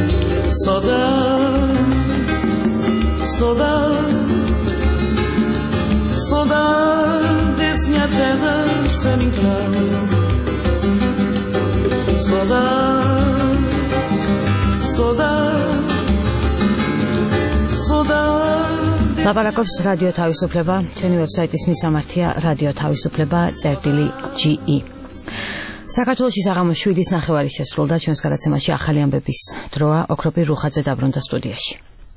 S9: Saudade, seni claro. Saudade, saudade, saudade.
S2: ლაპარაკობს რადიო თავისუფლება, ჩვენი ვებსაიტის მისამართია რადიო თავისუფლება წერტილი ჯი ი. საქართველოში საღამოს შვიდის ნახევარი შესრულდა, ჩვენს გადაცემაში ახალი ამბების დროა. ოქროპირ რუხაძე დაბრუნდა სტუდიაში.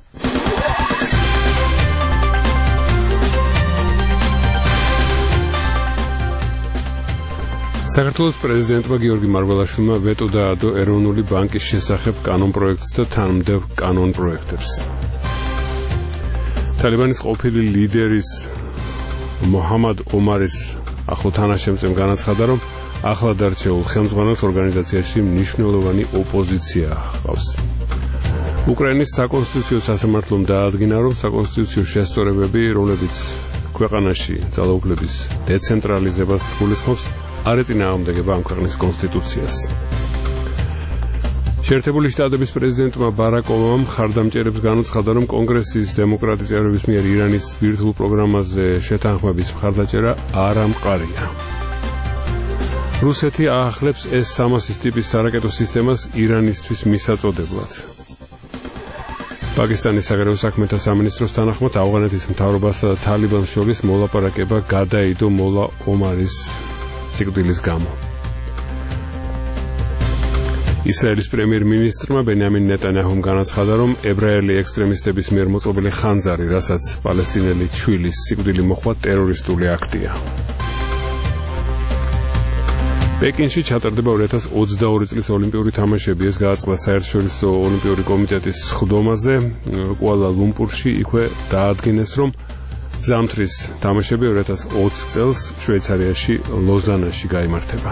S7: საქართველოს პრეზიდენტმა გიორგი მარგველაშვილმა ვეტო დაადო ეროვნული ბანკის შესახებ კანონპროექტს და თანმდევ კანონპროექტებს. ტალიბანის ყოფილი ლიდერის მოჰამად ომარის ახლო თანაშემწემ განაცხადა, რომ ახლად არჩეულ ხელმძღვანელს ორგანიზაციაში მნიშვნელოვანი ოპოზიცია ჰყავს. უკრაინის საკონსტიტუციო სასამართლომ დაადგინა, რომ საკონსტიტუციო შესწორებები, რომლებიც ქვეყანაში ძალაუფლების დეცენტრალიზებას გულისხმობს, არ ეწინააღმდეგება ამ ქვეყნის კონსტიტუციას. შეერთებული შტატების პრეზიდენტმა ბარაკ ობამამ მხარდამჭერებს განუცხადა, რომ კონგრესის დემოკრატი წევრების მიერ ირანის ბირთვულ პროგრამაზე შეთანხმების მხარდაჭერა არ ამყარია. რუსეთი აახლებს ეს სამასის ტიპის სარაკეტო სისტემას ირანისთვის მისაწოდებლად. პაკისტანის საგარეო საქმეთა სამინისტროს თანახმად ავღანეთის მთავრობასა და თალიბანს შორის მოლაპარაკება გადაიდო მოლა ომარის სიკვდილის გამო. ისრაელის პრემიერ-მინისტრმა ბენიამინ ნეტანიაჰუმ განაცხადა, რომ ებრაელი ექსტრემისტების მიერ მოწყობილი ხანძარი, რასაც პალესტინელი ჩვილის სიკვდილი მოჰყვა, ტერორისტული აქტია. პეკინში ჩატარდება ორი ათას ოცდაორი წლის ოლიმპიური თამაშები. ეს გააწყდა საერთაშორისო ოლიმპიური კომიტეტის სხდომაზე კუალა-ლუმპურში. იქვე დაადგინეს, რომ ზამთრის თამაშები ორი ათას ოცი წელს შვეიცარიაში ლოზანაში გაიმართება.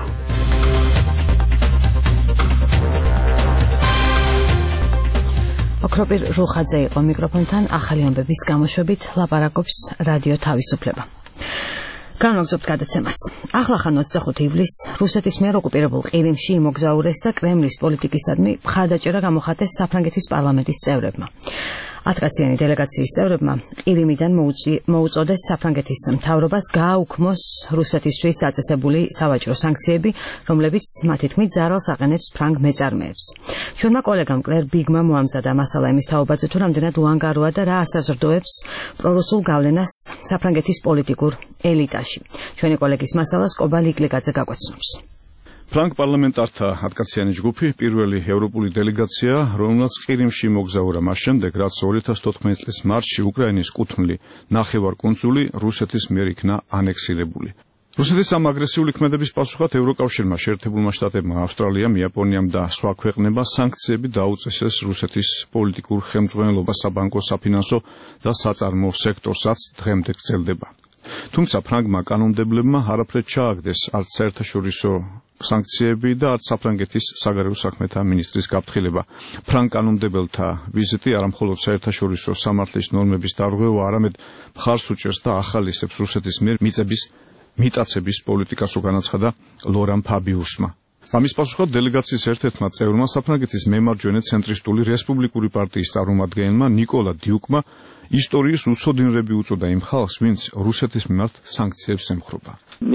S2: ოქროპირ რუხაძე იყო მიკროფონთან, ახალი ამბების გამოშვებით ლაპარაკობს რადიო თავისუფლება. განვაგრძობთ გადაცემას. ახლახან ოცდახუთი ივლისს რუსეთის მიერ ოკუპირებულ ყირიმში იმოგზაურეს და კრემლის პოლიტიკისადმი მხარდაჭერა გამოხატეს საფრანგეთის პარლამენტის წევრებმა. ათკაციანი დელეგაციის წევრებმა ყირიმიდან მოუწოდეს საფრანგეთის მთავრობას გააუქმოს რუსეთისთვის დაწესებული სავაჭრო სანქციები, რომლებიც მათი თქმით ზარალს აყენებს ფრანგ მეწარმეებს. ჩვენმა კოლეგამ კლერ ბიგმა მოამზადა მასალა იმის თაობაზე, თუ რამდენად უანგაროა და რა ასაზრდოებს პრორუსულ გავლენას საფრანგეთის პოლიტიკურ ელიტაში. ჩვენი კოლეგის მასალას კობა ლიკლიკაძე გაგვაცნობს.
S5: ფრანგ პარლამენტართა ათკაციანი ჯგუფი პირველი ევროპული დელეგაცია, რომელსაც ყირიმში მოგზაურა მას შემდეგ, რაც ორი ათას თოთხმეტი წლის მარტში უკრაინის კუთვნილი ნახევარკუნძული რუსეთის მიერ იქნა ანექსირებული. რუსეთის ამ აგრესიული ქმედების პასუხად ევროკავშირმა, შეერთებულმა შტატებმა, ავსტრალიამ, იაპონიამ და სხვა ქვეყნებმა სანქციები დაუწესეს რუსეთის პოლიტიკურ ხელმძღვანელობას, საბანკო, საფინანსო და საწარმოო სექტორსაც დღემდე გრძელდება. თუმცა ფრანგმა კანონმდებლებმა არაფრად ჩააგდეს არც საერთაშორისო სანქციები და არც საფრანგეთის საგარეო საქმეთა მინისტრის გაფრთხილება. ფრანგ კანონმდებელთა ვიზიტი არამხოლოდ საერთაშორისო სამართლის ნორმების დარღვევა, არამედ მხარს უჭერს და ახალისებს რუსეთის მიერ მიწების მიტაცების პოლიტიკას, განაცხადა ლორან ფაბიუსმა. ამის პასუხად დელეგაციის ერთ-ერთმა წევრმა, საფრანგეთის მემარჯვენე ცენტრისტული რესპუბლიკური პარტიის წარმომადგენელმა ნიკოლა დიუკმა ისტორიის უცოდინრები უწოდა იმ ხალხს, ვინც რუსეთის მიმართ სანქციებს ემხრობა.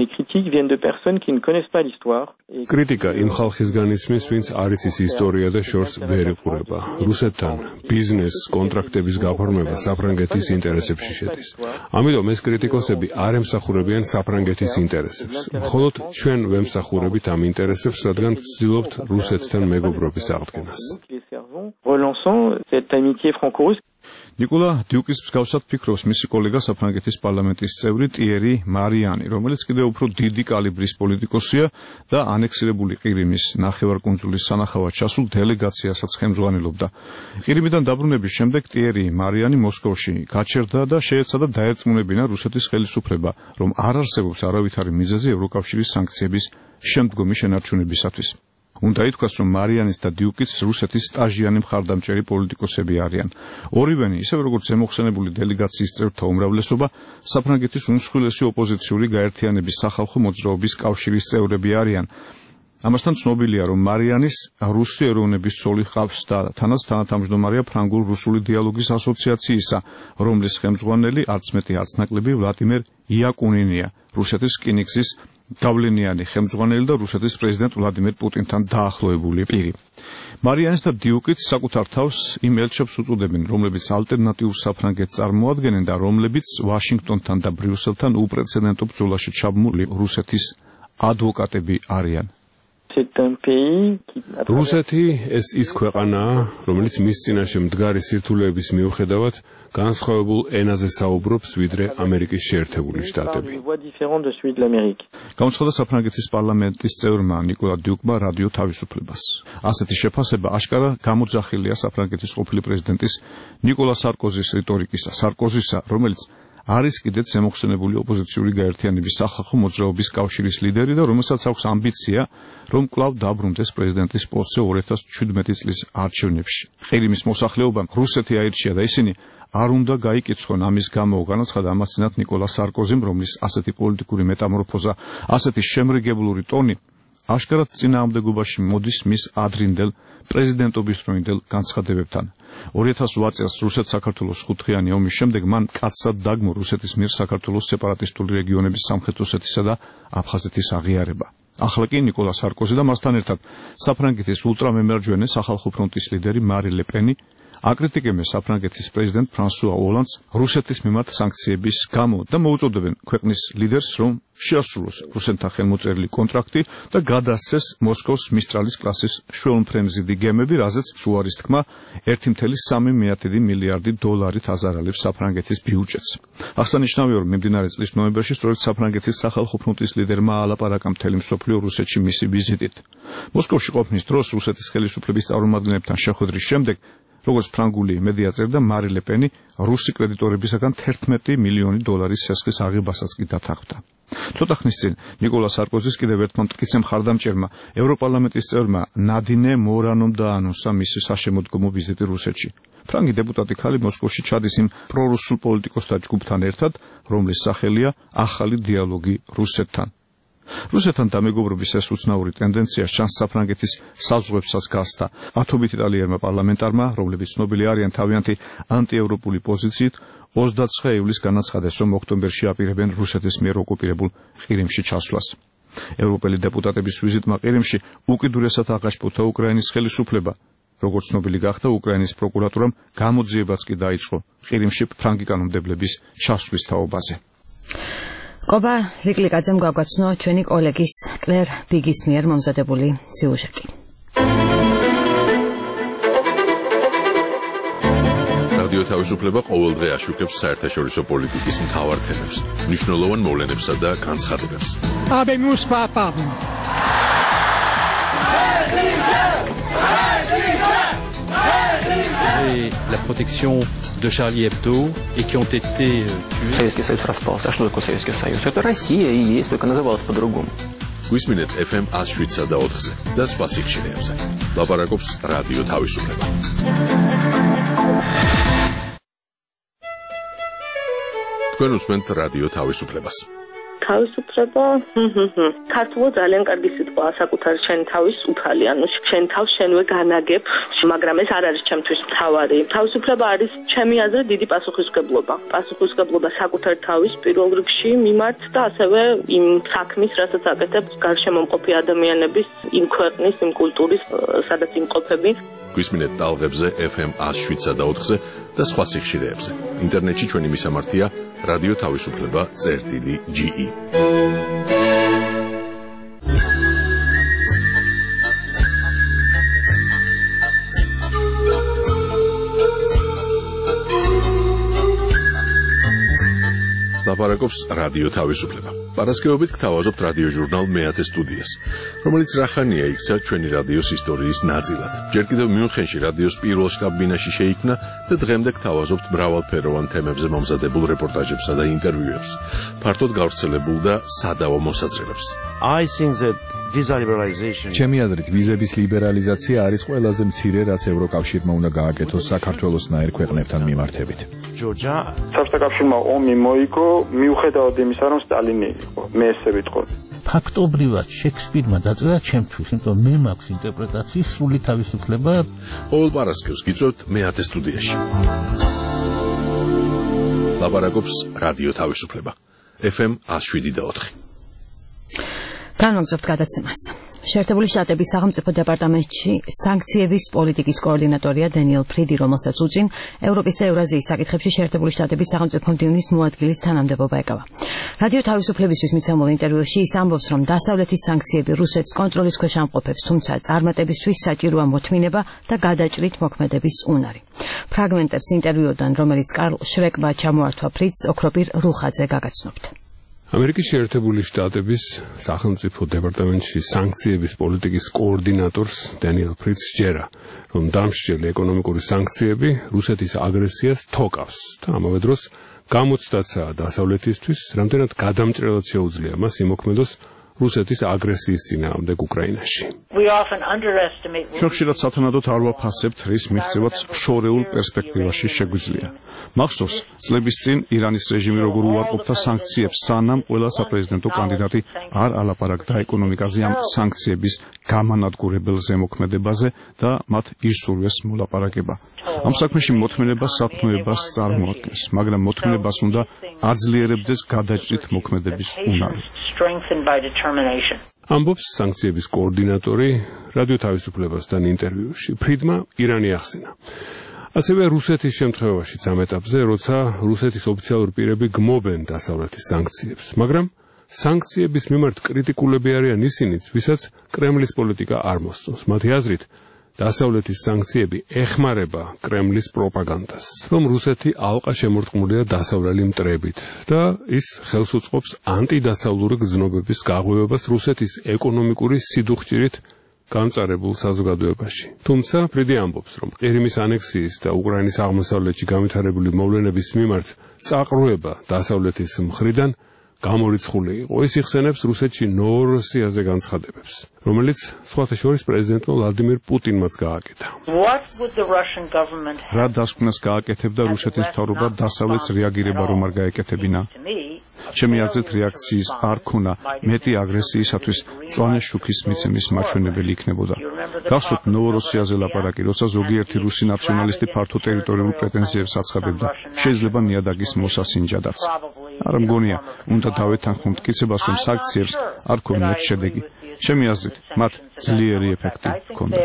S7: კრიტიკა იმ ხალხისგან ისმის, ვინც არ იცის ისტორია და შორს ვერ იყურება. რუსეთთან ბიზნეს კონტრაქტების გაფორმება საფრანგეთის ინტერესებში შედის. ამიტომ ეს კრიტიკოსები არ ემსახურებიან საფრანგეთის ინტერესებს. მხოლოდ ჩვენ ვემსახურებით ამ ინტერესებს, რადგან ვცდილობთ რუსეთთან მეგობრობის აღდგენას.
S5: ნიკოლა დიუკის მსგავსად ფიქრობს მისი კოლეგა საფრანგეთის პარლამენტის წევრი ტიერი მარიანი, რომელიც კიდევ უფრო დიდი კალიბრის პოლიტიკოსია და ანექსირებული ყირიმის ნახევარკუნძულის სანახავად ჩასულ დელეგაციასაც ხელმძღვანელობდა. ყირიმიდან დაბრუნების შემდეგ ტიერი მარიანი მოსკოვში გაჩერდა და შეეცადა დაერწმუნებინა რუსეთის ხელისუფლება, რომ არ არსებობს არავითარი მიზეზი ევროკავშირის სანქციების შემდგომი შენარჩუნებისათვის. უნდა ითქვას, რომ მარიანის და დიუკის რუსეთის სტაჟიანი მხარდამჭერი პოლიტიკოსები არიან. ორივენი, ისევე როგორც ზემოხსენებული დელეგაციის წევრთა უმრავლესობა, საფრანგეთის უმსხვილესი ოპოზიციური გაერთიანების სახალხო მოძრაობის კავშირის წევრები არიან. ამასთან ცნობილია, რომ მარიანის რუსი ეროვნების ცოლი ჰყავს და თანაც თანათავმჯდომარეა ფრანგულ-რუსული დიალოგის ასოციაციისა, რომლის ხელმძღვანელი არც მეტი არც ნაკლები ვლადიმერ იაკუნინია, რუსეთის რკინიგზის გავლენიანი ხელმძღვანელი და რუსეთის პრეზიდენტ ვლადიმერ პუტინთან დაახლოებული პირი. მარიანის და დიუკით საკუთარ თავს იმ ელჩებს უწოდებენ, რომლებიც ალტერნატიულ საფრანგეთს წარმოადგენენ და რომლებიც ვაშინგტონთან და ბრიუსელთან უპრეცედენტო ბრძოლაში ჩაბმული რუსეთის ადვოკატები არიან.
S7: რუსეთი ეს ის ქვეყანაა, რომელიც მის წინაშე მდგარი სირთულეების მიუხედავად განსხვავებულ ენაზე საუბრობს, ვიდრე ამერიკის შეერთებული შტატები.
S5: გამოცხადდა საფრანგეთის პარლამენტის წევრმა ნიკოლა დიუკმა რადიო თავისუფლებას. ასეთი შეფასება აშკარა გამოძახილია საფრანგეთის ყოფილი პრეზიდენტის ნიკოლა სარკოზის რიტორიკისა, სარკოზისა, რომელიც არის კიდეც ზემოხსენებული ოპოზიციური გაერთიანების სახალხო მოძრაობის კავშირის ლიდერი და რომელსაც აქვს ამბიცია, რომ კვლავ დაბრუნდეს პრეზიდენტის პოსტზე ორი ათას ჩვიდმეტი წლის არჩევნებში. ყირიმის მოსახლეობამ რუსეთი აირჩია და ისინი არ უნდა გაიკიცხონ ამის გამო, განაცხადა ამასთანავე ნიკოლა სარკოზიმ, რომლის ასეთი პოლიტიკური მეტამორფოზა, ასეთი შემრიგებლური ტონი აშკარად წინააღმდეგობაში მოდის მის ადრინდელ პრეზიდენტობის დროინდელ განცხადებებთან. ორი ათას ოთხ წელს რუსეთ-საქართველოს ხუთხიანი ომის შემდეგ მან კაცად დაგმო რუსეთის მიერ საქართველოს სეპარატისტული რეგიონების სამხრეთ ოსეთისა და აფხაზეთის აღიარება. ახლა კი ნიკოლა სარკოზი და მასთან ერთად საფრანგეთის ულტრამემარჯვენე სახალხო ფრონტის ლიდერი მარი ლე პენი აკრიტიკებენ საფრანგეთის პრეზიდენტ ფრანსუა ოლანდს რუსეთის მიმართ სანქციების გამო და მოუწოდებენ ქვეყნის ლიდერს, რომ შეასრულოს რუსეთთან ხელმოწერილი კონტრაქტი და გადასცეს მოსკოვის მისტრალის კლასის შუალმფრენზიდი გემები, რაზეც უარის თქმა ერთი კoma სამი მილიარდი დოლარით აზარალებს საფრანგეთის ბიუჯეტს. აღსანიშნავია, რომ მიმდინარე წლის ნოემბერში სწორედ საფრანგეთის სახალხო ფრონტის ლიდერმა ალაპარაკა მთელი მსოფლიო რუსეთში მისი ვიზიტით. მოსკოვში ყოფნის დროს რუსეთის ხელისუფლების წარმომადგენლებთან შეხვედრის შემდეგ, როგორც ფრანგული მედია წერდა, მარი ლე პენი რუსი კრედიტორებისაგან თერთმეტი მილიონი დოლარის სესხის აღებასაც კი დათანხმდა. ცოტა ხნის წინ ნიკოლა სარკოზის კიდევ ერთმა მტკიცე მხარდამჭერმა ევროპარლამენტის წევრმა ნადინე მორანომ დაანონსა მისი საშემოდგომო ვიზიტი რუსეთში. ფრანგი დეპუტატი ქალი მოსკოვში ჩადის იმ პრორუსულ პოლიტიკოსთა ჯგუფთან ერთად, რომლის სახელია ახალი დიალოგი რუსეთთან. რუსეთთან დამეგობრობის ეს უცნაური ტენდენცია შანს საფრანგეთის საზღვრებსაც გასცდა. ათობით იტალიერმა პარლამენტარმა, რომლებიც ცნობილი არიან თავიანთი ანტიევროპული პოზიციით, ოცდაცხრა ივლისს განაცხადეს, რომ ოქტომბერში აპირებენ რუსეთის მიერ ოკუპირებულ ყირიმში ჩასვლას. ევროპელი დეპუტატების ვიზიტმა ყირიმში უკიდურესად აღაშფოთა უკრაინის ხელისუფლება. როგორც ცნობილი გახდა, უკრაინის პროკურატურამ გამოძიებაც კი დაიწყო ყირიმში ფრანგი კანონმდებლების ჩასვლის თაობაზე.
S2: ყობა ლიკლიკაძემ გაგვაცნო ჩვენი კოლეგის კლერ ბიგის მიერ მომზადებული სიუჟეტი.
S1: რადიო თავისუფლება ყოველდღე აშუქებს საერთაშორისო პოლიტიკის მთავარ თემებს, მნიშვნელოვან მოვლენებსა და განცხადებებს.
S11: Habemus papa.
S12: Et la protection de Charlie Hebdo et qui ont été tués.
S13: Советский Союз распался. А что такое Советский Союз? Это Россия и есть, только называлась по-другому.
S1: გვისმინეთ эф эм one oh seven და ოთხზე და სხვა სიხშირეებზე. ლაპარაკობს რადიო თავისუფლება. თქვენ უსმენთ რადიო თავისუფლებას.
S10: თავისუფლება, ქართულად ძალიან კარგი სიტყვაა, საკუთარ შენ თავის უფალი, ანუ შენ თავს შენვე განაგებ, მაგრამ ეს არ არის ჩემთვის მთავარი. თავისუფლება არის ჩემი აზრით დიდი პასუხისმგებლობა. პასუხისმგებლობა საკუთარ თავის პირველ რიგში მიმართ და ასევე იმ საქმის, რასაც აკეთებ გარშემომყოფი ადამიანების, იმ ქვეყნის, იმ კულტურის, სადაც იმყოფები.
S1: გვისმინეთ ტალღებზე эф эм one oh seven და ოთხზე და სხვა სიხშირეებზე. ინტერნეტში ჩვენი მისამართია რადიო თავისუფლება წერტილი ჯი ი. ლაპარაკობს რადიო თავისუფლება. პარასკევობით გთავაზობთ რადიო ჟურნალ მეათე სტუდიას, რომელიც რახანია იქცა ჩვენი რადიოს ისტორიის ნაწილად. ჯერ კიდევ მიუნხენში რადიოს პირველ შტაბ-ბინაში შეიქმნა და დღემდე გთავაზობთ მრავალფეროვან თემებზე მომზადებულ რეპორტაჟებსა და ინტერვიუებს, ფართოდ გავრცელებულ და სადავო მოსაზრებებს.
S14: I think that visa liberalization.
S3: ჩემი აზრით, ვიზების ლიბერალიზაცია არის ყველაზე მცირე, რაც ევროკავშირმა უნდა გააკეთოს საქართველოსნაირ ქვეყნებთან მიმართებით.
S14: Georgia.
S4: საბჭოთა ომი მოიგო მიუხედავად იმისა, რომ სტალინი იყო. მე ესე ვიტყოდი.
S14: ფაქტობრივად შექსპირმა დაწერა ჩემთვის, იმიტომ მე მაქვს ინტერპრეტაციის სრული თავისუფლება.
S1: ყოველ პარასკევს გიწევთ მეათე სტუდიაში. ლაპარაკობს რადიო თავისუფლება. эф эм one oh seven და ოთხი.
S2: განვაგრძობთ გადაცემას. შეერთებული შტატების სახელმწიფო დეპარტამენტში სანქციების პოლიტიკის კოორდინატორია დენიელ ფრიდი, რომელსაც უწინ ევროპის და ევრაზიის საკითხებში შეერთებული შტატების სახელმწიფო მდივნის მოადგილის თანამდებობა ეკავა. რადიო თავისუფლებისთვის მიცემულ ინტერვიუში ის ამბობს, რომ დასავლეთის სანქციები რუსეთს კონტროლის ქვეშ ამყოფებს, თუმცა წარმატებისთვის საჭიროა მოთმინება და გადაჭრით მოქმედების უნარი. ფრაგმენტებს ინტერვიუდან, რომელიც კარლ შრეკმა ჩამოართვა ფრიდს, ოქროპირ რუხაძე გაგაცნობთ.
S7: ამერიკის შეერთებული შტატების სახელმწიფო დეპარტამენტში სანქციების პოლიტიკის კოორდინატორს დენიელ ფრიდს სჯერა, რომ დამსჯელი ეკონომიკური სანქციები რუსეთის აგრესიას თოკავს და ამავე დროს გამოცდაცაა დასავლეთისთვის, რამდენად გადამჭრელად შეუძლია მას იმოქმედოს რუსეთის აგრესიის წინააღმდეგ უკრაინაში.
S5: ხშირად სათანადოდ არ ვაფასებთ, რის მიღწევაც შორეულ პერსპექტივაში შეგვიძლია. მახსოვს, წლების წინ ირანის რეჟიმი როგორ უარყოფდა სანქციებს, სანამ ყველა საპრეზიდენტო კანდიდატი არ ალაპარაკდა ეკონომიკაზე ამ სანქციების გამანადგურებელ ზემოქმედებაზე და მათ ისურვეს მოლაპარაკება. ამ საქმეში მოთმინება სათნოებას წარმოადგენს, მაგრამ მოთმინებას უნდა აძლიერებდეს გადაჭრით მოქმედების უნარი.
S7: ამბობს სანქციების კოორდინატორი რადიო თავისუფლებასთან ინტერვიუში. ფრიდმა ირანი ახსენა. ასევე რუსეთის შემთხვევაშიც ამ ეტაპზე, როცა რუსეთის ოფიციალური პირები გმობენ დასავლეთის სანქციებს, მაგრამ სანქციების მიმართ კრიტიკულები არიან ისინიც, ვისაც კრემლის პოლიტიკა არ მოსწონს. მათი აზრით, დასავლეთის სანქციები ეხმარება კრემლის პროპაგანდას, რომ რუსეთი ალყა შემორტყმულია დასავლელი მტრებით და ის ხელს უწყობს ანტიდასავლური გზნობების გაღვივებას რუსეთის ეკონომიკური სიდუხჭირით გამწარებულ საზოგადოებაში. თუმცა ფრიდი ამბობს, რომ ყირიმის ანექსიის და უკრაინის აღმოსავლეთში განვითარებული მოვლენების მიმართ წაყრუება დასავლეთის მხრიდან გამორიცხული იყო. ის იხსენებს რუსეთში ნოვოროსიაზე განცხადებებს, რომელიც სხვათა შორის პრეზიდენტმა ვლადიმირ პუტინმაც გააკეთა.
S5: რა დასკვნას გააკეთებდა რუსეთის მთავრობა დასავლეთს რეაგირება რომ არ გაეკეთებინა? ჩემი აზრით რეაქციის არ ქონა მეტი აგრესიისათვის მწვანე შუქის მიცემის მაჩვენებელი იქნებოდა. გახსოვთ ნოვოროსიაზე ლაპარაკი, როცა ზოგიერთი რუსი ნაციონალისტი ფართო ტერიტორიულ პრეტენზიებს აცხადებდა, შეიძლება ნიადაგის მოსასინჯადაც. არ მგონია, უნდა დავეთანხმო მტკიცებას, რომ სანქციებს არ ქონიათ შედეგი. ჩემი აზრით, მათ ძლიერი ეფექტი ჰქონდათ.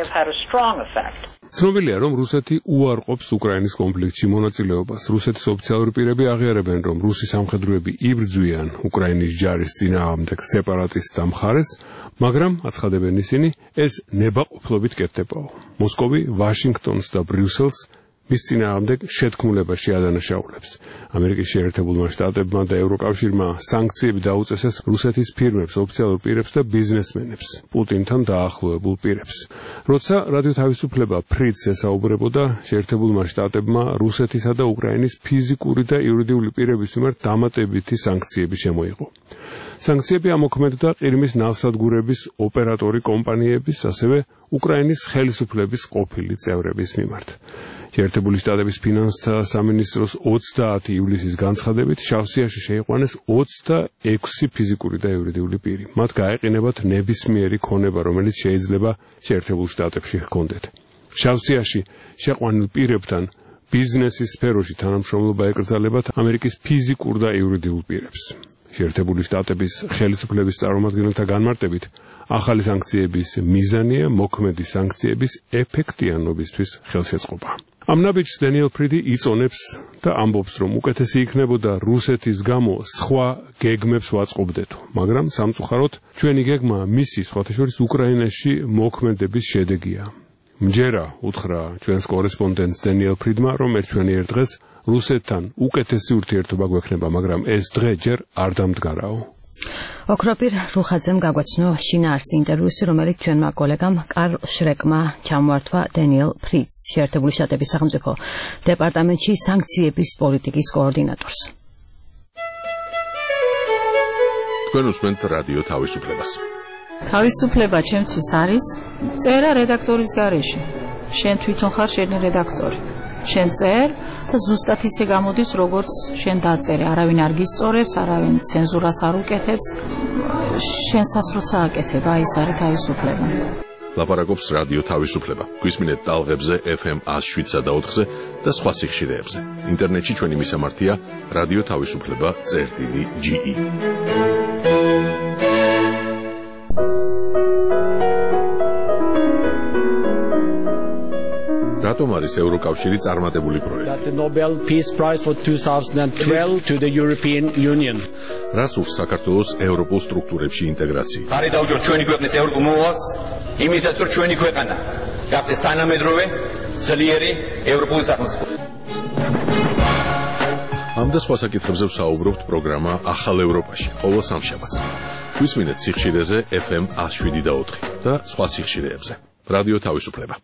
S7: ცნობილია, რომ რუსეთი უარყოფს უკრაინის კონფლიქტში მონაწილეობას. რუსეთის ოფიციალური პირები აღიარებენ, რომ რუსი სამხედროები იბრძვიან უკრაინის ჯარის წინააღმდეგ სეპარატისტთა მხარეს, მაგრამ აცხადებენ ისინი, ეს ნებაყოფლობით კეთდებაო. მოსკოვი ვაშინგტონს და ბრიუსელს მის წინააღმდეგ შეთქმულებაში ადანაშაულებს. ამერიკის შეერთებულმა შტატებმა და ევროკავშირმა სანქციები დაუწესეს რუსეთის ფირმებს, ოფიციალურ პირებს და ბიზნესმენებს, პუტინთან დაახლოებულ პირებს. როცა რადიო თავისუფლება ფრიდს ესაუბრებოდა, შეერთებულმა შტატებმა რუსეთისა და უკრაინის ფიზიკური და იურიდიული პირების მიმართ დამატებითი სანქციები შემოიღო. სანქციები ამოქმედდა ყირიმის ნავსადგურების ოპერატორი კომპანიების, ასევე უკრაინის ხელისუფლების ყოფილი წევრების მიმართ. შეერთებული შტატების ფინანსთა სამინისტროს ოცდაათი ივლისის განცხადებით შავსიაში შეიყვანეს ოცდაექვსი ფიზიკური და იურიდიული პირი. მათ გაეყინებათ ნებისმიერი ქონება, რომელიც შეიძლება შეერთებულ შტატებში ჰქონდეთ. შავსიაში შეყვანილ პირებთან ბიზნესის სფეროში თანამშრომლობა ეკრძალებათ ამერიკის ფიზიკურ და იურიდიულ პირებს. შეერთებული შტატების ხელისუფლების წარმომადგენელთა განმარტებით, ახალი სანქციების მიზანია მოქმედი სანქციების ეფექტიანობისთვის ხელშეწყობა. ამ ნაბიჯს დენიელ ფრიდი იწონებს და ამბობს, რომ უკეთესი იქნებოდა რუსეთის გამო სხვა გეგმებს ვაწყობდეთო, მაგრამ სამწუხაროდ ჩვენი გეგმა მისი სხვათა შორის უკრაინაში მოქმედების შედეგია. მჯერა უთხრა ჩვენს კორესპონდენტს დენიელ ფრიდმა, რომ ერთვენიერ დღეს რუსეთთან უკეთესი ურთიერთობა გვექნება, მაგრამ ეს დღე ჯერ არ დამდგარაო.
S2: ოქროპირ რუხაძემ გაგვაცნო შინაარსი ინტერვიუსი, რომელიც ჩვენმა კოლეგამ კარლ შრეკმა ჩამოართვა დენიელ ფრიდს, შეერთებული შტატების სახელმწიფო დეპარტამენტში სანქციების პოლიტიკის კოორდინატორს.
S1: თქვენ უსმენთ რადიო თავისუფლებას.
S23: თავისუფლება ჩემთვის არის წერა რედაქტორის გარეშე. შენ თვითონ ხარ შენი რედაქტორი. შენ წერ და ზუსტად ისე გამოდის, როგორც შენ დაწერე. არავინ არ გისწორებს, არავინ ცენზურას არ უკეთებს. შენსაც როცა აკეთებ, აი ეს არის თავისუფლება.
S1: ლაპარაკობს რადიო თავისუფლება. გვისმინეთ ტალღებზე ეფ ემ ათს შვიდსა და ოთხზე და სხვა სიხშირეებზე. ინტერნეტში ჩვენი მისამართია რადიო თავისუფლება წერტილი ჯი ი. არის ევროკავშირის წარმატებული პროექტი.
S11: The Nobel Peace Prize for twenty twelve to the European Union.
S1: რას ურს საქართველოს ევროპულ სტრუქტურებში ინტეგრაცია?
S15: არის დაუჯო ჩვენი ქვეყნის ევროპულ მოვალს, იმისაც რომ ჩვენი ქვეყანა გახდეს თანამედროვე ძლიერი ევროპული სახელმწიფო.
S1: ამ და სხვა საკითხებზე ვსაუბრობთ პროგრამა ახალ ევროპაში ყოველ სამშაბათს. გვისმინეთ სიხშირეზე ეფ ემ one oh seven და ოთხი და სხვა სიხშირეებზე. რადიო თავისუფლება.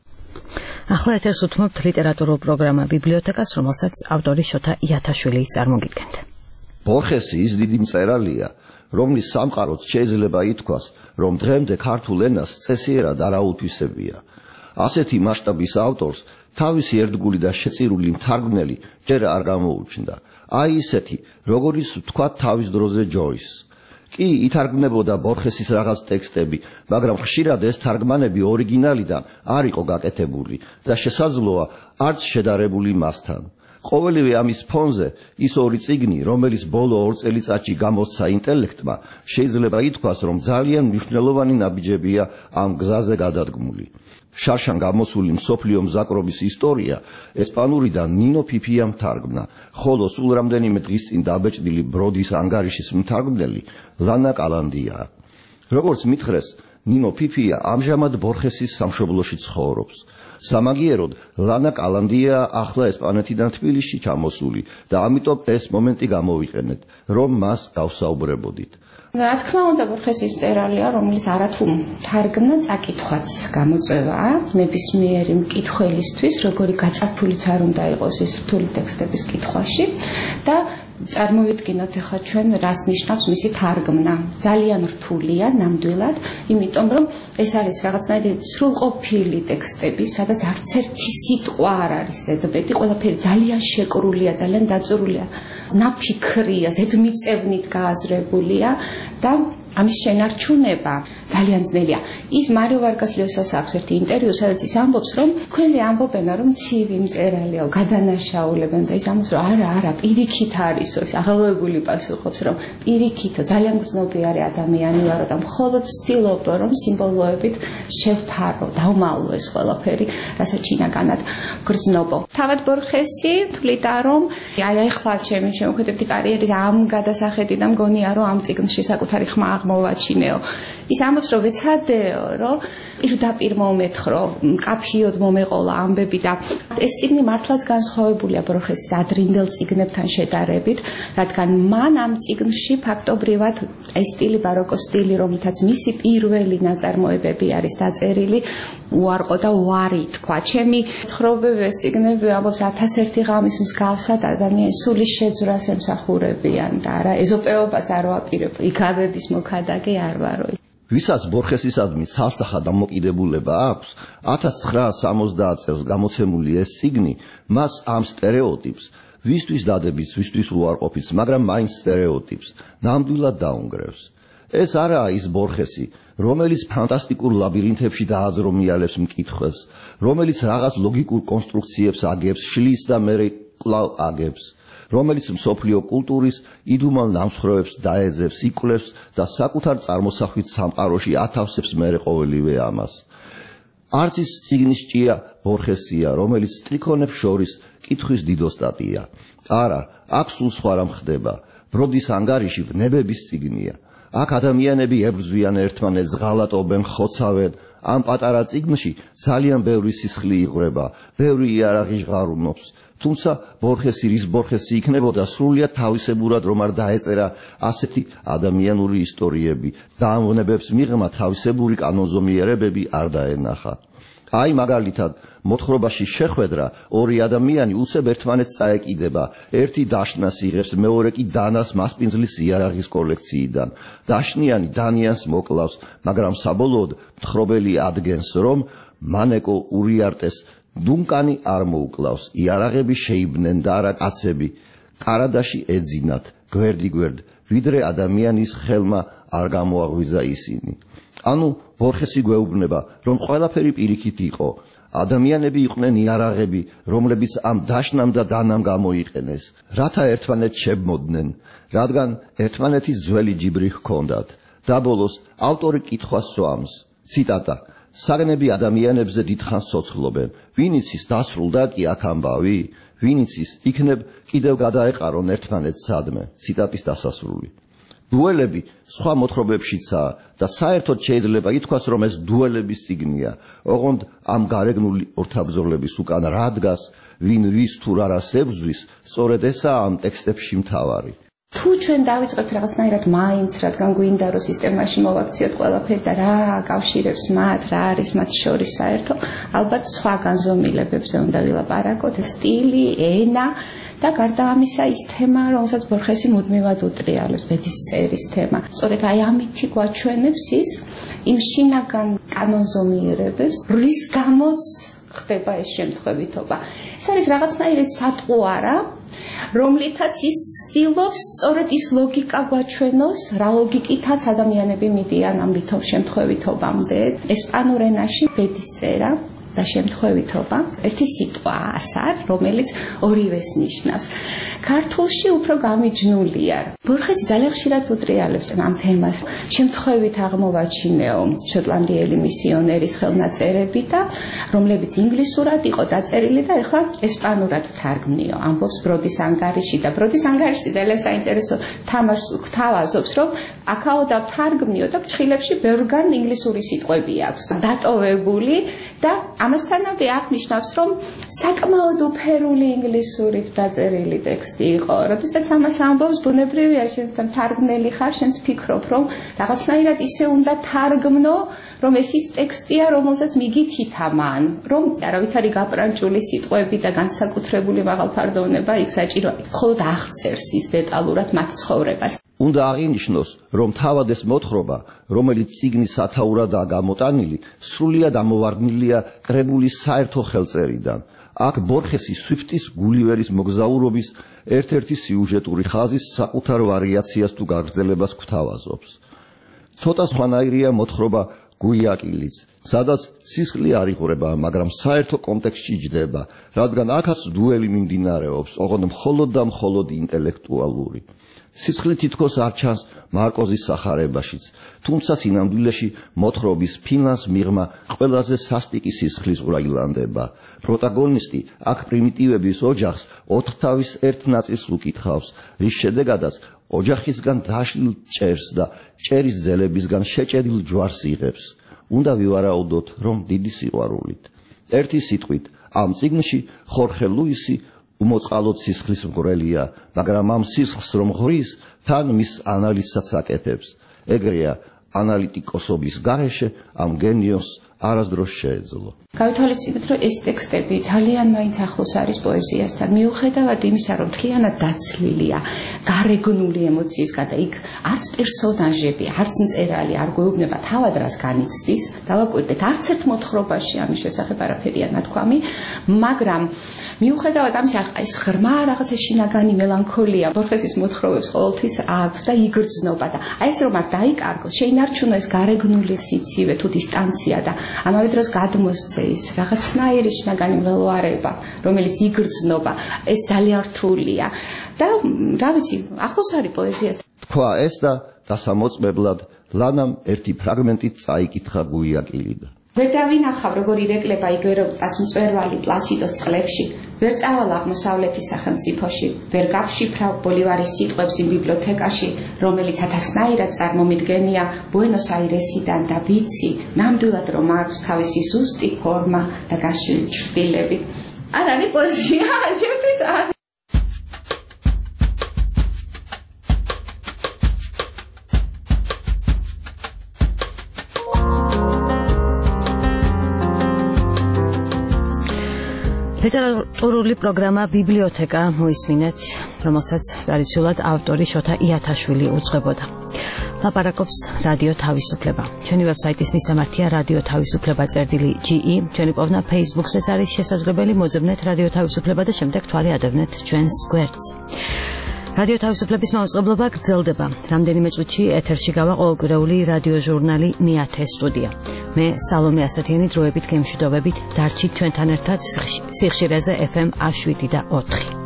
S2: ახლა ეთერს უთმობთ ლიტერატურულ პროგრამა ბიბლიოთეკას, რომელსაც ავტორი შოთა იათაშვილი წარმოგიდგენთ.
S16: ბორხესი ის დიდი მწერალია, რომლის სამყაროც შეიძლება ითქვას, რომ დღემდე ქართულ ენას წესიერად არ აუთვისებია. ასეთი მასშტაბის ავტორს თავისი ერთგული და შეწირული მთარგმნელი ჯერ არ გამოუჩნდა. აი ისეთი, როგორიც ვთქვათ თავის დროზე ჯოის. კი ითარგმნებოდა ბორხესის რაღაც ტექსტები, მაგრამ ხშირად ეს თარგმანები ორიგინალიდან არ იყო გაკეთებული და შესაძლოა არც შედარებული მასთან. ყოველივე ამის ფონზე ის ორი წიგნი, რომელიც ბოლო ორ წელიწადში გამოსცა ინტელექტმა, შეიძლება ითქვას, რომ ძალიან მნიშვნელოვანი ნაბიჯებია ამ გზაზე გადადგმული. შარშან გამოსული მსოფლიო მზაკრობის ისტორია ესპანურიდან ნინო ფიფიამ თარგმნა, ხოლო სულ რამდენიმე დღის წინ დაბეჭდილი ბროდის ანგარიშის მთარგმნელი ლანა კალანდიაა. როგორც მითხრეს, ნინო ფიფია ამჟამად ბორხესის სამშობლოში ცხოვრობს. სამაგიეროდ ლანა კალანდია ახლა ესპანეთიდან თბილისში ჩამოსული და ამიტომ ეს მომენტი გამოვიყენეთ, რომ მას გავსაუბრებოდით.
S8: რა თქმა უნდა, ბორხესის მწერალია, რომელიც არათუ თარგმნა წაკითხვაც გამოწვევაა ნებისმიერი მკითხველისთვის, როგორი გაწაფულიც არ უნდა იყოს ის რთული ტექსტების კითხვაში და წარმოვიდგინოთ ახლა ჩვენ რას ნიშნავს მისი თარგმნა. ძალიან რთულია ნამდვილად, იმიტომ რომ ეს არის რაღაცნაირი სრულყოფილი ტექსტები, სადაც არც ერთი სიტყვა არ არის ზედმეტი, ყველაფერი ძალიან შეკრულია, ძალიან დაწურულია, ნაფიქრია, ზედმიწევნით გააზრებულია და ამის შენარჩუნება ძალიან ძნელია. ის მარიო ვარგას ლიოსას აქვს ერთი ინტერვიუ, სადაც ის ამბობს, რომ თქვენზე ამბობენ, რომ ცივი მწერალია, გადანაშაულებენ და ის ამბობს, რომ არა, არა, პირიქით არისო, ის აღელვებული პასუხობს, რომ პირიქითო, ძალიან გრძნობიარე ადამიანი ვარო და მხოლოდ ვცდილობ, რომ სიმბოლოებით შევფარო, დავმალო ეს ყველაფერი, რასაც შინაგანად გრძნობო. თავად ბორხესი თვლიდა, რომ აი ახლა ჩემი შემოქმედებითი კარიერის ამ გადასახედიდან მგონია, რომ ამ წიგნში საკუთარი ხმა აღმოვაჩინეო. ის ამბობს, რომ ვეცადეო, რომ პირდაპირ მომეთხრო, მკაფიოდ მომეყოლა ამბები და ეს წიგნი მართლაც განსხვავებულია ბორხესის ადრინდელ წიგნებთან შედარებით, რადგან მან ამ წიგნში ფაქტობრივად ეს სტილი ბაროკო სტილი, რომლითაც მისი პირველი ნაწარმოებები არის დაწერილი, უარყო და უარი თქვა. ჩემი ცხოვრებები ეს წიგნები ამბობს ათასერთი ღამის მსგავსად ადამიანის სულის შეძვრას ემსახურებიან და არა ეზოპეობას არ ვაპირებ, იქავების მოქადაგე არ ვარო.
S16: ვისაც ბორხესისადმი ცალსახა დამოკიდებულება აქვს, ათას ცხრაასი სამოცდაათ წელს გამოცემული ეს წიგნი მას ამ სტერეოტიპს, ვისთვის დადებით, ვისთვის უარყოფით, მაგრამ მაინც სტერეოტიპს ნამდვილად დაუნგრევს. ეს არაა ის ბორხესი, რომელიც ფანტასტიკურ ლაბირინთებში დააძრომიალებს მკითხველს, რომელიც რაღაც ლოგიკურ კონსტრუქციებს აგებს, შლის და მერე კვლავ აგებს, რომელიც მსოფლიო კულტურის იდუმალ ნამსხვრევებს დაეძებს, იკვლევს და საკუთარ წარმოსახვით სამყაროში ათავსებს მერე ყოველივე ამას. არც ის წიგნის ჭია ბორხესია, რომელიც სტრიქონებს შორის კითხვის დიდოსტატია. არა, აქ სულ სხვა რამ ხდება. ბროდის ანგარიში ვნებების წიგნია. აქ ადამიანები ებრძვიან ერთმანეთს, ღალატობენ, ხოცავენ. ამ პატარა წიგნში ძალიან ბევრი სისხლი იღვრება, ბევრი იარაღი ჟღარუნობს. თუმცა ბორხესი რის ბორხესი იქნებოდა სრულიად თავისებურად, რომ არ დაეწერა ასეთი ადამიანური ისტორიები და ამ ვნებებს მიღმა თავისებური კანონზომიერებები არ დაენახა. აი მაგალითად, მოთხრობაში შეხვედრა ორი ადამიანი უცებ ერთმანეთს წაეკიდება, ერთი დაშნას იღებს, მეორე კი დანას მასპინძლის იარაღის კოლექციიდან. დაშნიანი დანიანს მოკლავს, მაგრამ საბოლოოდ მთხრობელი ადგენს, რომ მანეკო ურიარტეს დუნკანი არ მოუკლავს, იარაღები შეიბნენ და არა კაცები, კარადაში ეძინათ, გვერდი-გვერდ, ვიდრე ადამიანის ხელმა არ გამოაღვიძა ისინი. ანუ ბორხესი გვეუბნება, რომ ყველაფერი პირიქით იყო. ადამიანები იყვნენ იარაღები, რომლებიც ამ დაშნამ და დანამ გამოიყენეს, რათა ერთმანეთს შებმოდნენ, რადგან ერთმანეთის ძველი ჯიბრი ჰქონდათ. და ბოლოს ავტორი კითხვას სვამს. ციტატა: საგნები ადამიანებზე დიდხანს ცოცხლობენ. ვინ იცის დასრულდა კი აქ ამბავი? ვინ იცის იქნებ კიდევ გადაეყარონ ერთმანეთს სადმე. ციტატის დასასრული. დუელები სხვა მოთხრობებშიცაა და საერთოდ შეიძლება ითქვას, რომ ეს დუელების წიგნია. ოღონდ ამ გარეგნული ორთაბრძოლების უკან რა დგას, ვინ ვის თუ რას ებრძვის, სწორედ ესაა ამ ტექსტებში მთავარი.
S8: თუ ჩვენ დავიწყებთ რაღაცნაირად მაინც, რადგან გვინდა რომ სისტემაში მოვაქციოთ ყველაფერი და რა კავშირებს მათ, რა არის მათ შორის საერთო, ალბათ სხვა განზომილებებზე უნდა ვილაპარაკოთ, სტილი, ენა და გარდა ამისა ის თემა, რომელსაც ბორხესი მუდმივად უტრიალებს, ბედისწერის თემა. სწორედ აი ამითი გვაჩვენებს ის იმ შინაგან კანონზომიერებებს, რის გამოც ხდება ეს შემთხვევითობა. ეს არის რაღაცნაირი სატყუარა, რომლითაც ის ცდილობს სწორედ ის ლოგიკა გვაჩვენოს, რა ლოგიკითაც ადამიანები მიდიან ამ ვითომ შემთხვევითობამდე. ესპანურ ენაში ბედისწერა და შემთხვევითობა ერთი სიტყვა ასარ, რომელიც ორივეს ნიშნავს. ქართულში უფრო გამიჯნულია. ბორხესი ძალიან ხშირად უტრიალებს ამ თემას. შემთხვევით აღმოვაჩინეო შოტლანდიელი მისიონერის ხელნაწერები და რომლებიც ინგლისურად იყო დაწერილი და ეხლა ესპანურად თარგმნიო. ამბობს ბროდის ანგარიში და ბროდის ანგარიში ძალიან საინტერესო თამაშს გვთავაზობს, რომ აქაო დავთარგმნიო და ფრჩხილებში ბევრგან ინგლისური სიტყვები აქვს დატოვებული და ამასთანავე აღნიშნავს, რომ საკმაოდ უფერული ინგლისურით დაწერილი ტექსტი იყო. როდესაც ამას ამბობს, ბუნებრივია, შენ თარგმნელი ხარ, შენც ფიქრობ, რომ რაღაცნაირად ისე უნდა თარგმნო, რომ ეს ის ტექსტია, რომელსაც მიგითით ამან, რომ არავით არის გაპრანჭული სიტყვები და განსაკუთრებული მაღალფარდოვნება იქ საჭიროა. მხოლოდ აღწერს ის დეტალურად მათ ცხოვრებას.
S16: უნდა აღინიშნოს, რომ თავად ეს მოთხრობა, რომელიც წიგნის სათაურადაა გამოტანილი, სრულიად ამოვარდნილია კრებულის საერთო ხელწერიდან. აქ ბორხესი სვიფტის გულივერის მოგზაურობის ერთ-ერთი სიუჟეტური ხაზის საკუთარ ვარიაციას თუ გაგრძელებას გვთავაზობს. ცოტა სხვანაირია მოთხრობა გუიაკილიც, სადაც სისხლი არ იღვრება, მაგრამ საერთო კონტექსტში ჯდება, რადგან აქაც დუელი მიმდინარეობს, ოღონდ მხოლოდ და მხოლოდ ინტელექტუალური. სისხლი თითქოს არ ჩანს მარკოზის სახარებაშიც, თუმცა სინამდვილეში მოთხრობის ფინანს მიღმა ყველაზე სასტიკი სისხლის ვრაილანდება. პროტაგონისტი აქ პრიმიტივების ოჯახს ოთხთავის ერთ ნაწილს უკითხავს, რის შედეგადაც ოჯახისგან დაშლილ ჭერს და ჭერის ძელებისგან შეჭედილ ჯვარს იღებს. უნდა ვივარაუდოთ, რომ დიდი სიყვარულით. ერთი სიტყვით, ამ წიგნში ხორხე ლუისი უმოწყალოდ სისხლის მღვრელია, მაგრამ ამ სისხლს რომ ღრის, თან მის ანალიზსაც აკეთებს. ეგრეა ანალიტიკოსობის გარეშე ამ გენიოს არასდროს შეეძლო.
S8: გავითვალისწინეთ, რომ ეს ტექსტები ძალიან მაინც ახლოს არის პოეზიასთან. მიუხედავად იმისა, რომ მთლიანად დაცლილია გარეგნული ემოციისგან და იქ არც პერსონაჟები, არც მწერალი არ გვეუბნება თავად რას განიცდის, დავაკვირდეთ, არც ერთ მოთხრობაში ამის შესახებ არაფერია ნათქვამი, მაგრამ მიუხედავად ამისა, ეს ღრმა რაღაცა შინაგანი მელანქოლია ბორხესის მოთხრობებს ყოველთვის აქვს და იგრძნობა და აი ეს რომ არ დაიკარგოს, შეინარჩუნო ეს გარეგნული სიცივე თუ დისტანცია და ამავე დროს გადმოსცე ის რაღაცნაირი შინაგანი მღელვარება, რომელიც იგრძნობა, ეს ძალიან რთულია და რა ვიცი, ახლოს არის პოეზიას.
S16: თქვა ეს და დასამოწმებლად ლანამ ერთი ფრაგმენტით წაიკითხა გუიაკილიდან.
S8: ვერ დავინახავ, როგორ ირეკლება იგეროტას მწვერვალი პლასიდოს წყლებში, ვერ წავალ აღმოსავლეთის სახელმწიფოში, ვერ გავშიფრავ ბოლივარის სიტყვებს იმ ბიბლიოთეკაში, რომელიც ათასნაირად წარმომიდგენია ბუენოს-აირესიდან და ვიცი, ნამდვილად რომ აქვს თავისი ზუსტი ფორმა და გაშლილი ჩრდილები. არ არის პოეზია, ჩემთვის არ
S2: ლიტერატურული პროგრამა ბიბლიოთეკა მოისმინეთ, რომელსაც ტრადიციულად ავტორი შოთა იათაშვილი უძღვებოდა. ლაპარაკობს რადიო თავისუფლება. ჩვენი ვებსაიტის მისამართია რადიო თავისუფლება წერტილი ჯი ი, ჩვენი პოვნა ფეისბუქზეც არის შესაძლებელი, მოძებნეთ რადიო თავისუფლება და შემდეგ თვალი ადევნეთ ჩვენს გვერდს. რადიო თავისუფლების მაუწყებლობა გრძელდება. რამდენიმე წუთში ეთერში გავა ყოველკვირეული რადიო ჟურნალი მეათე სტუდია. მე სალომე ასათიანი დროებით გემშვიდობებით დარჩით ჩვენთან ერთად სიხშირეზე ეფ ემ ათი შვიდი და ოთხი.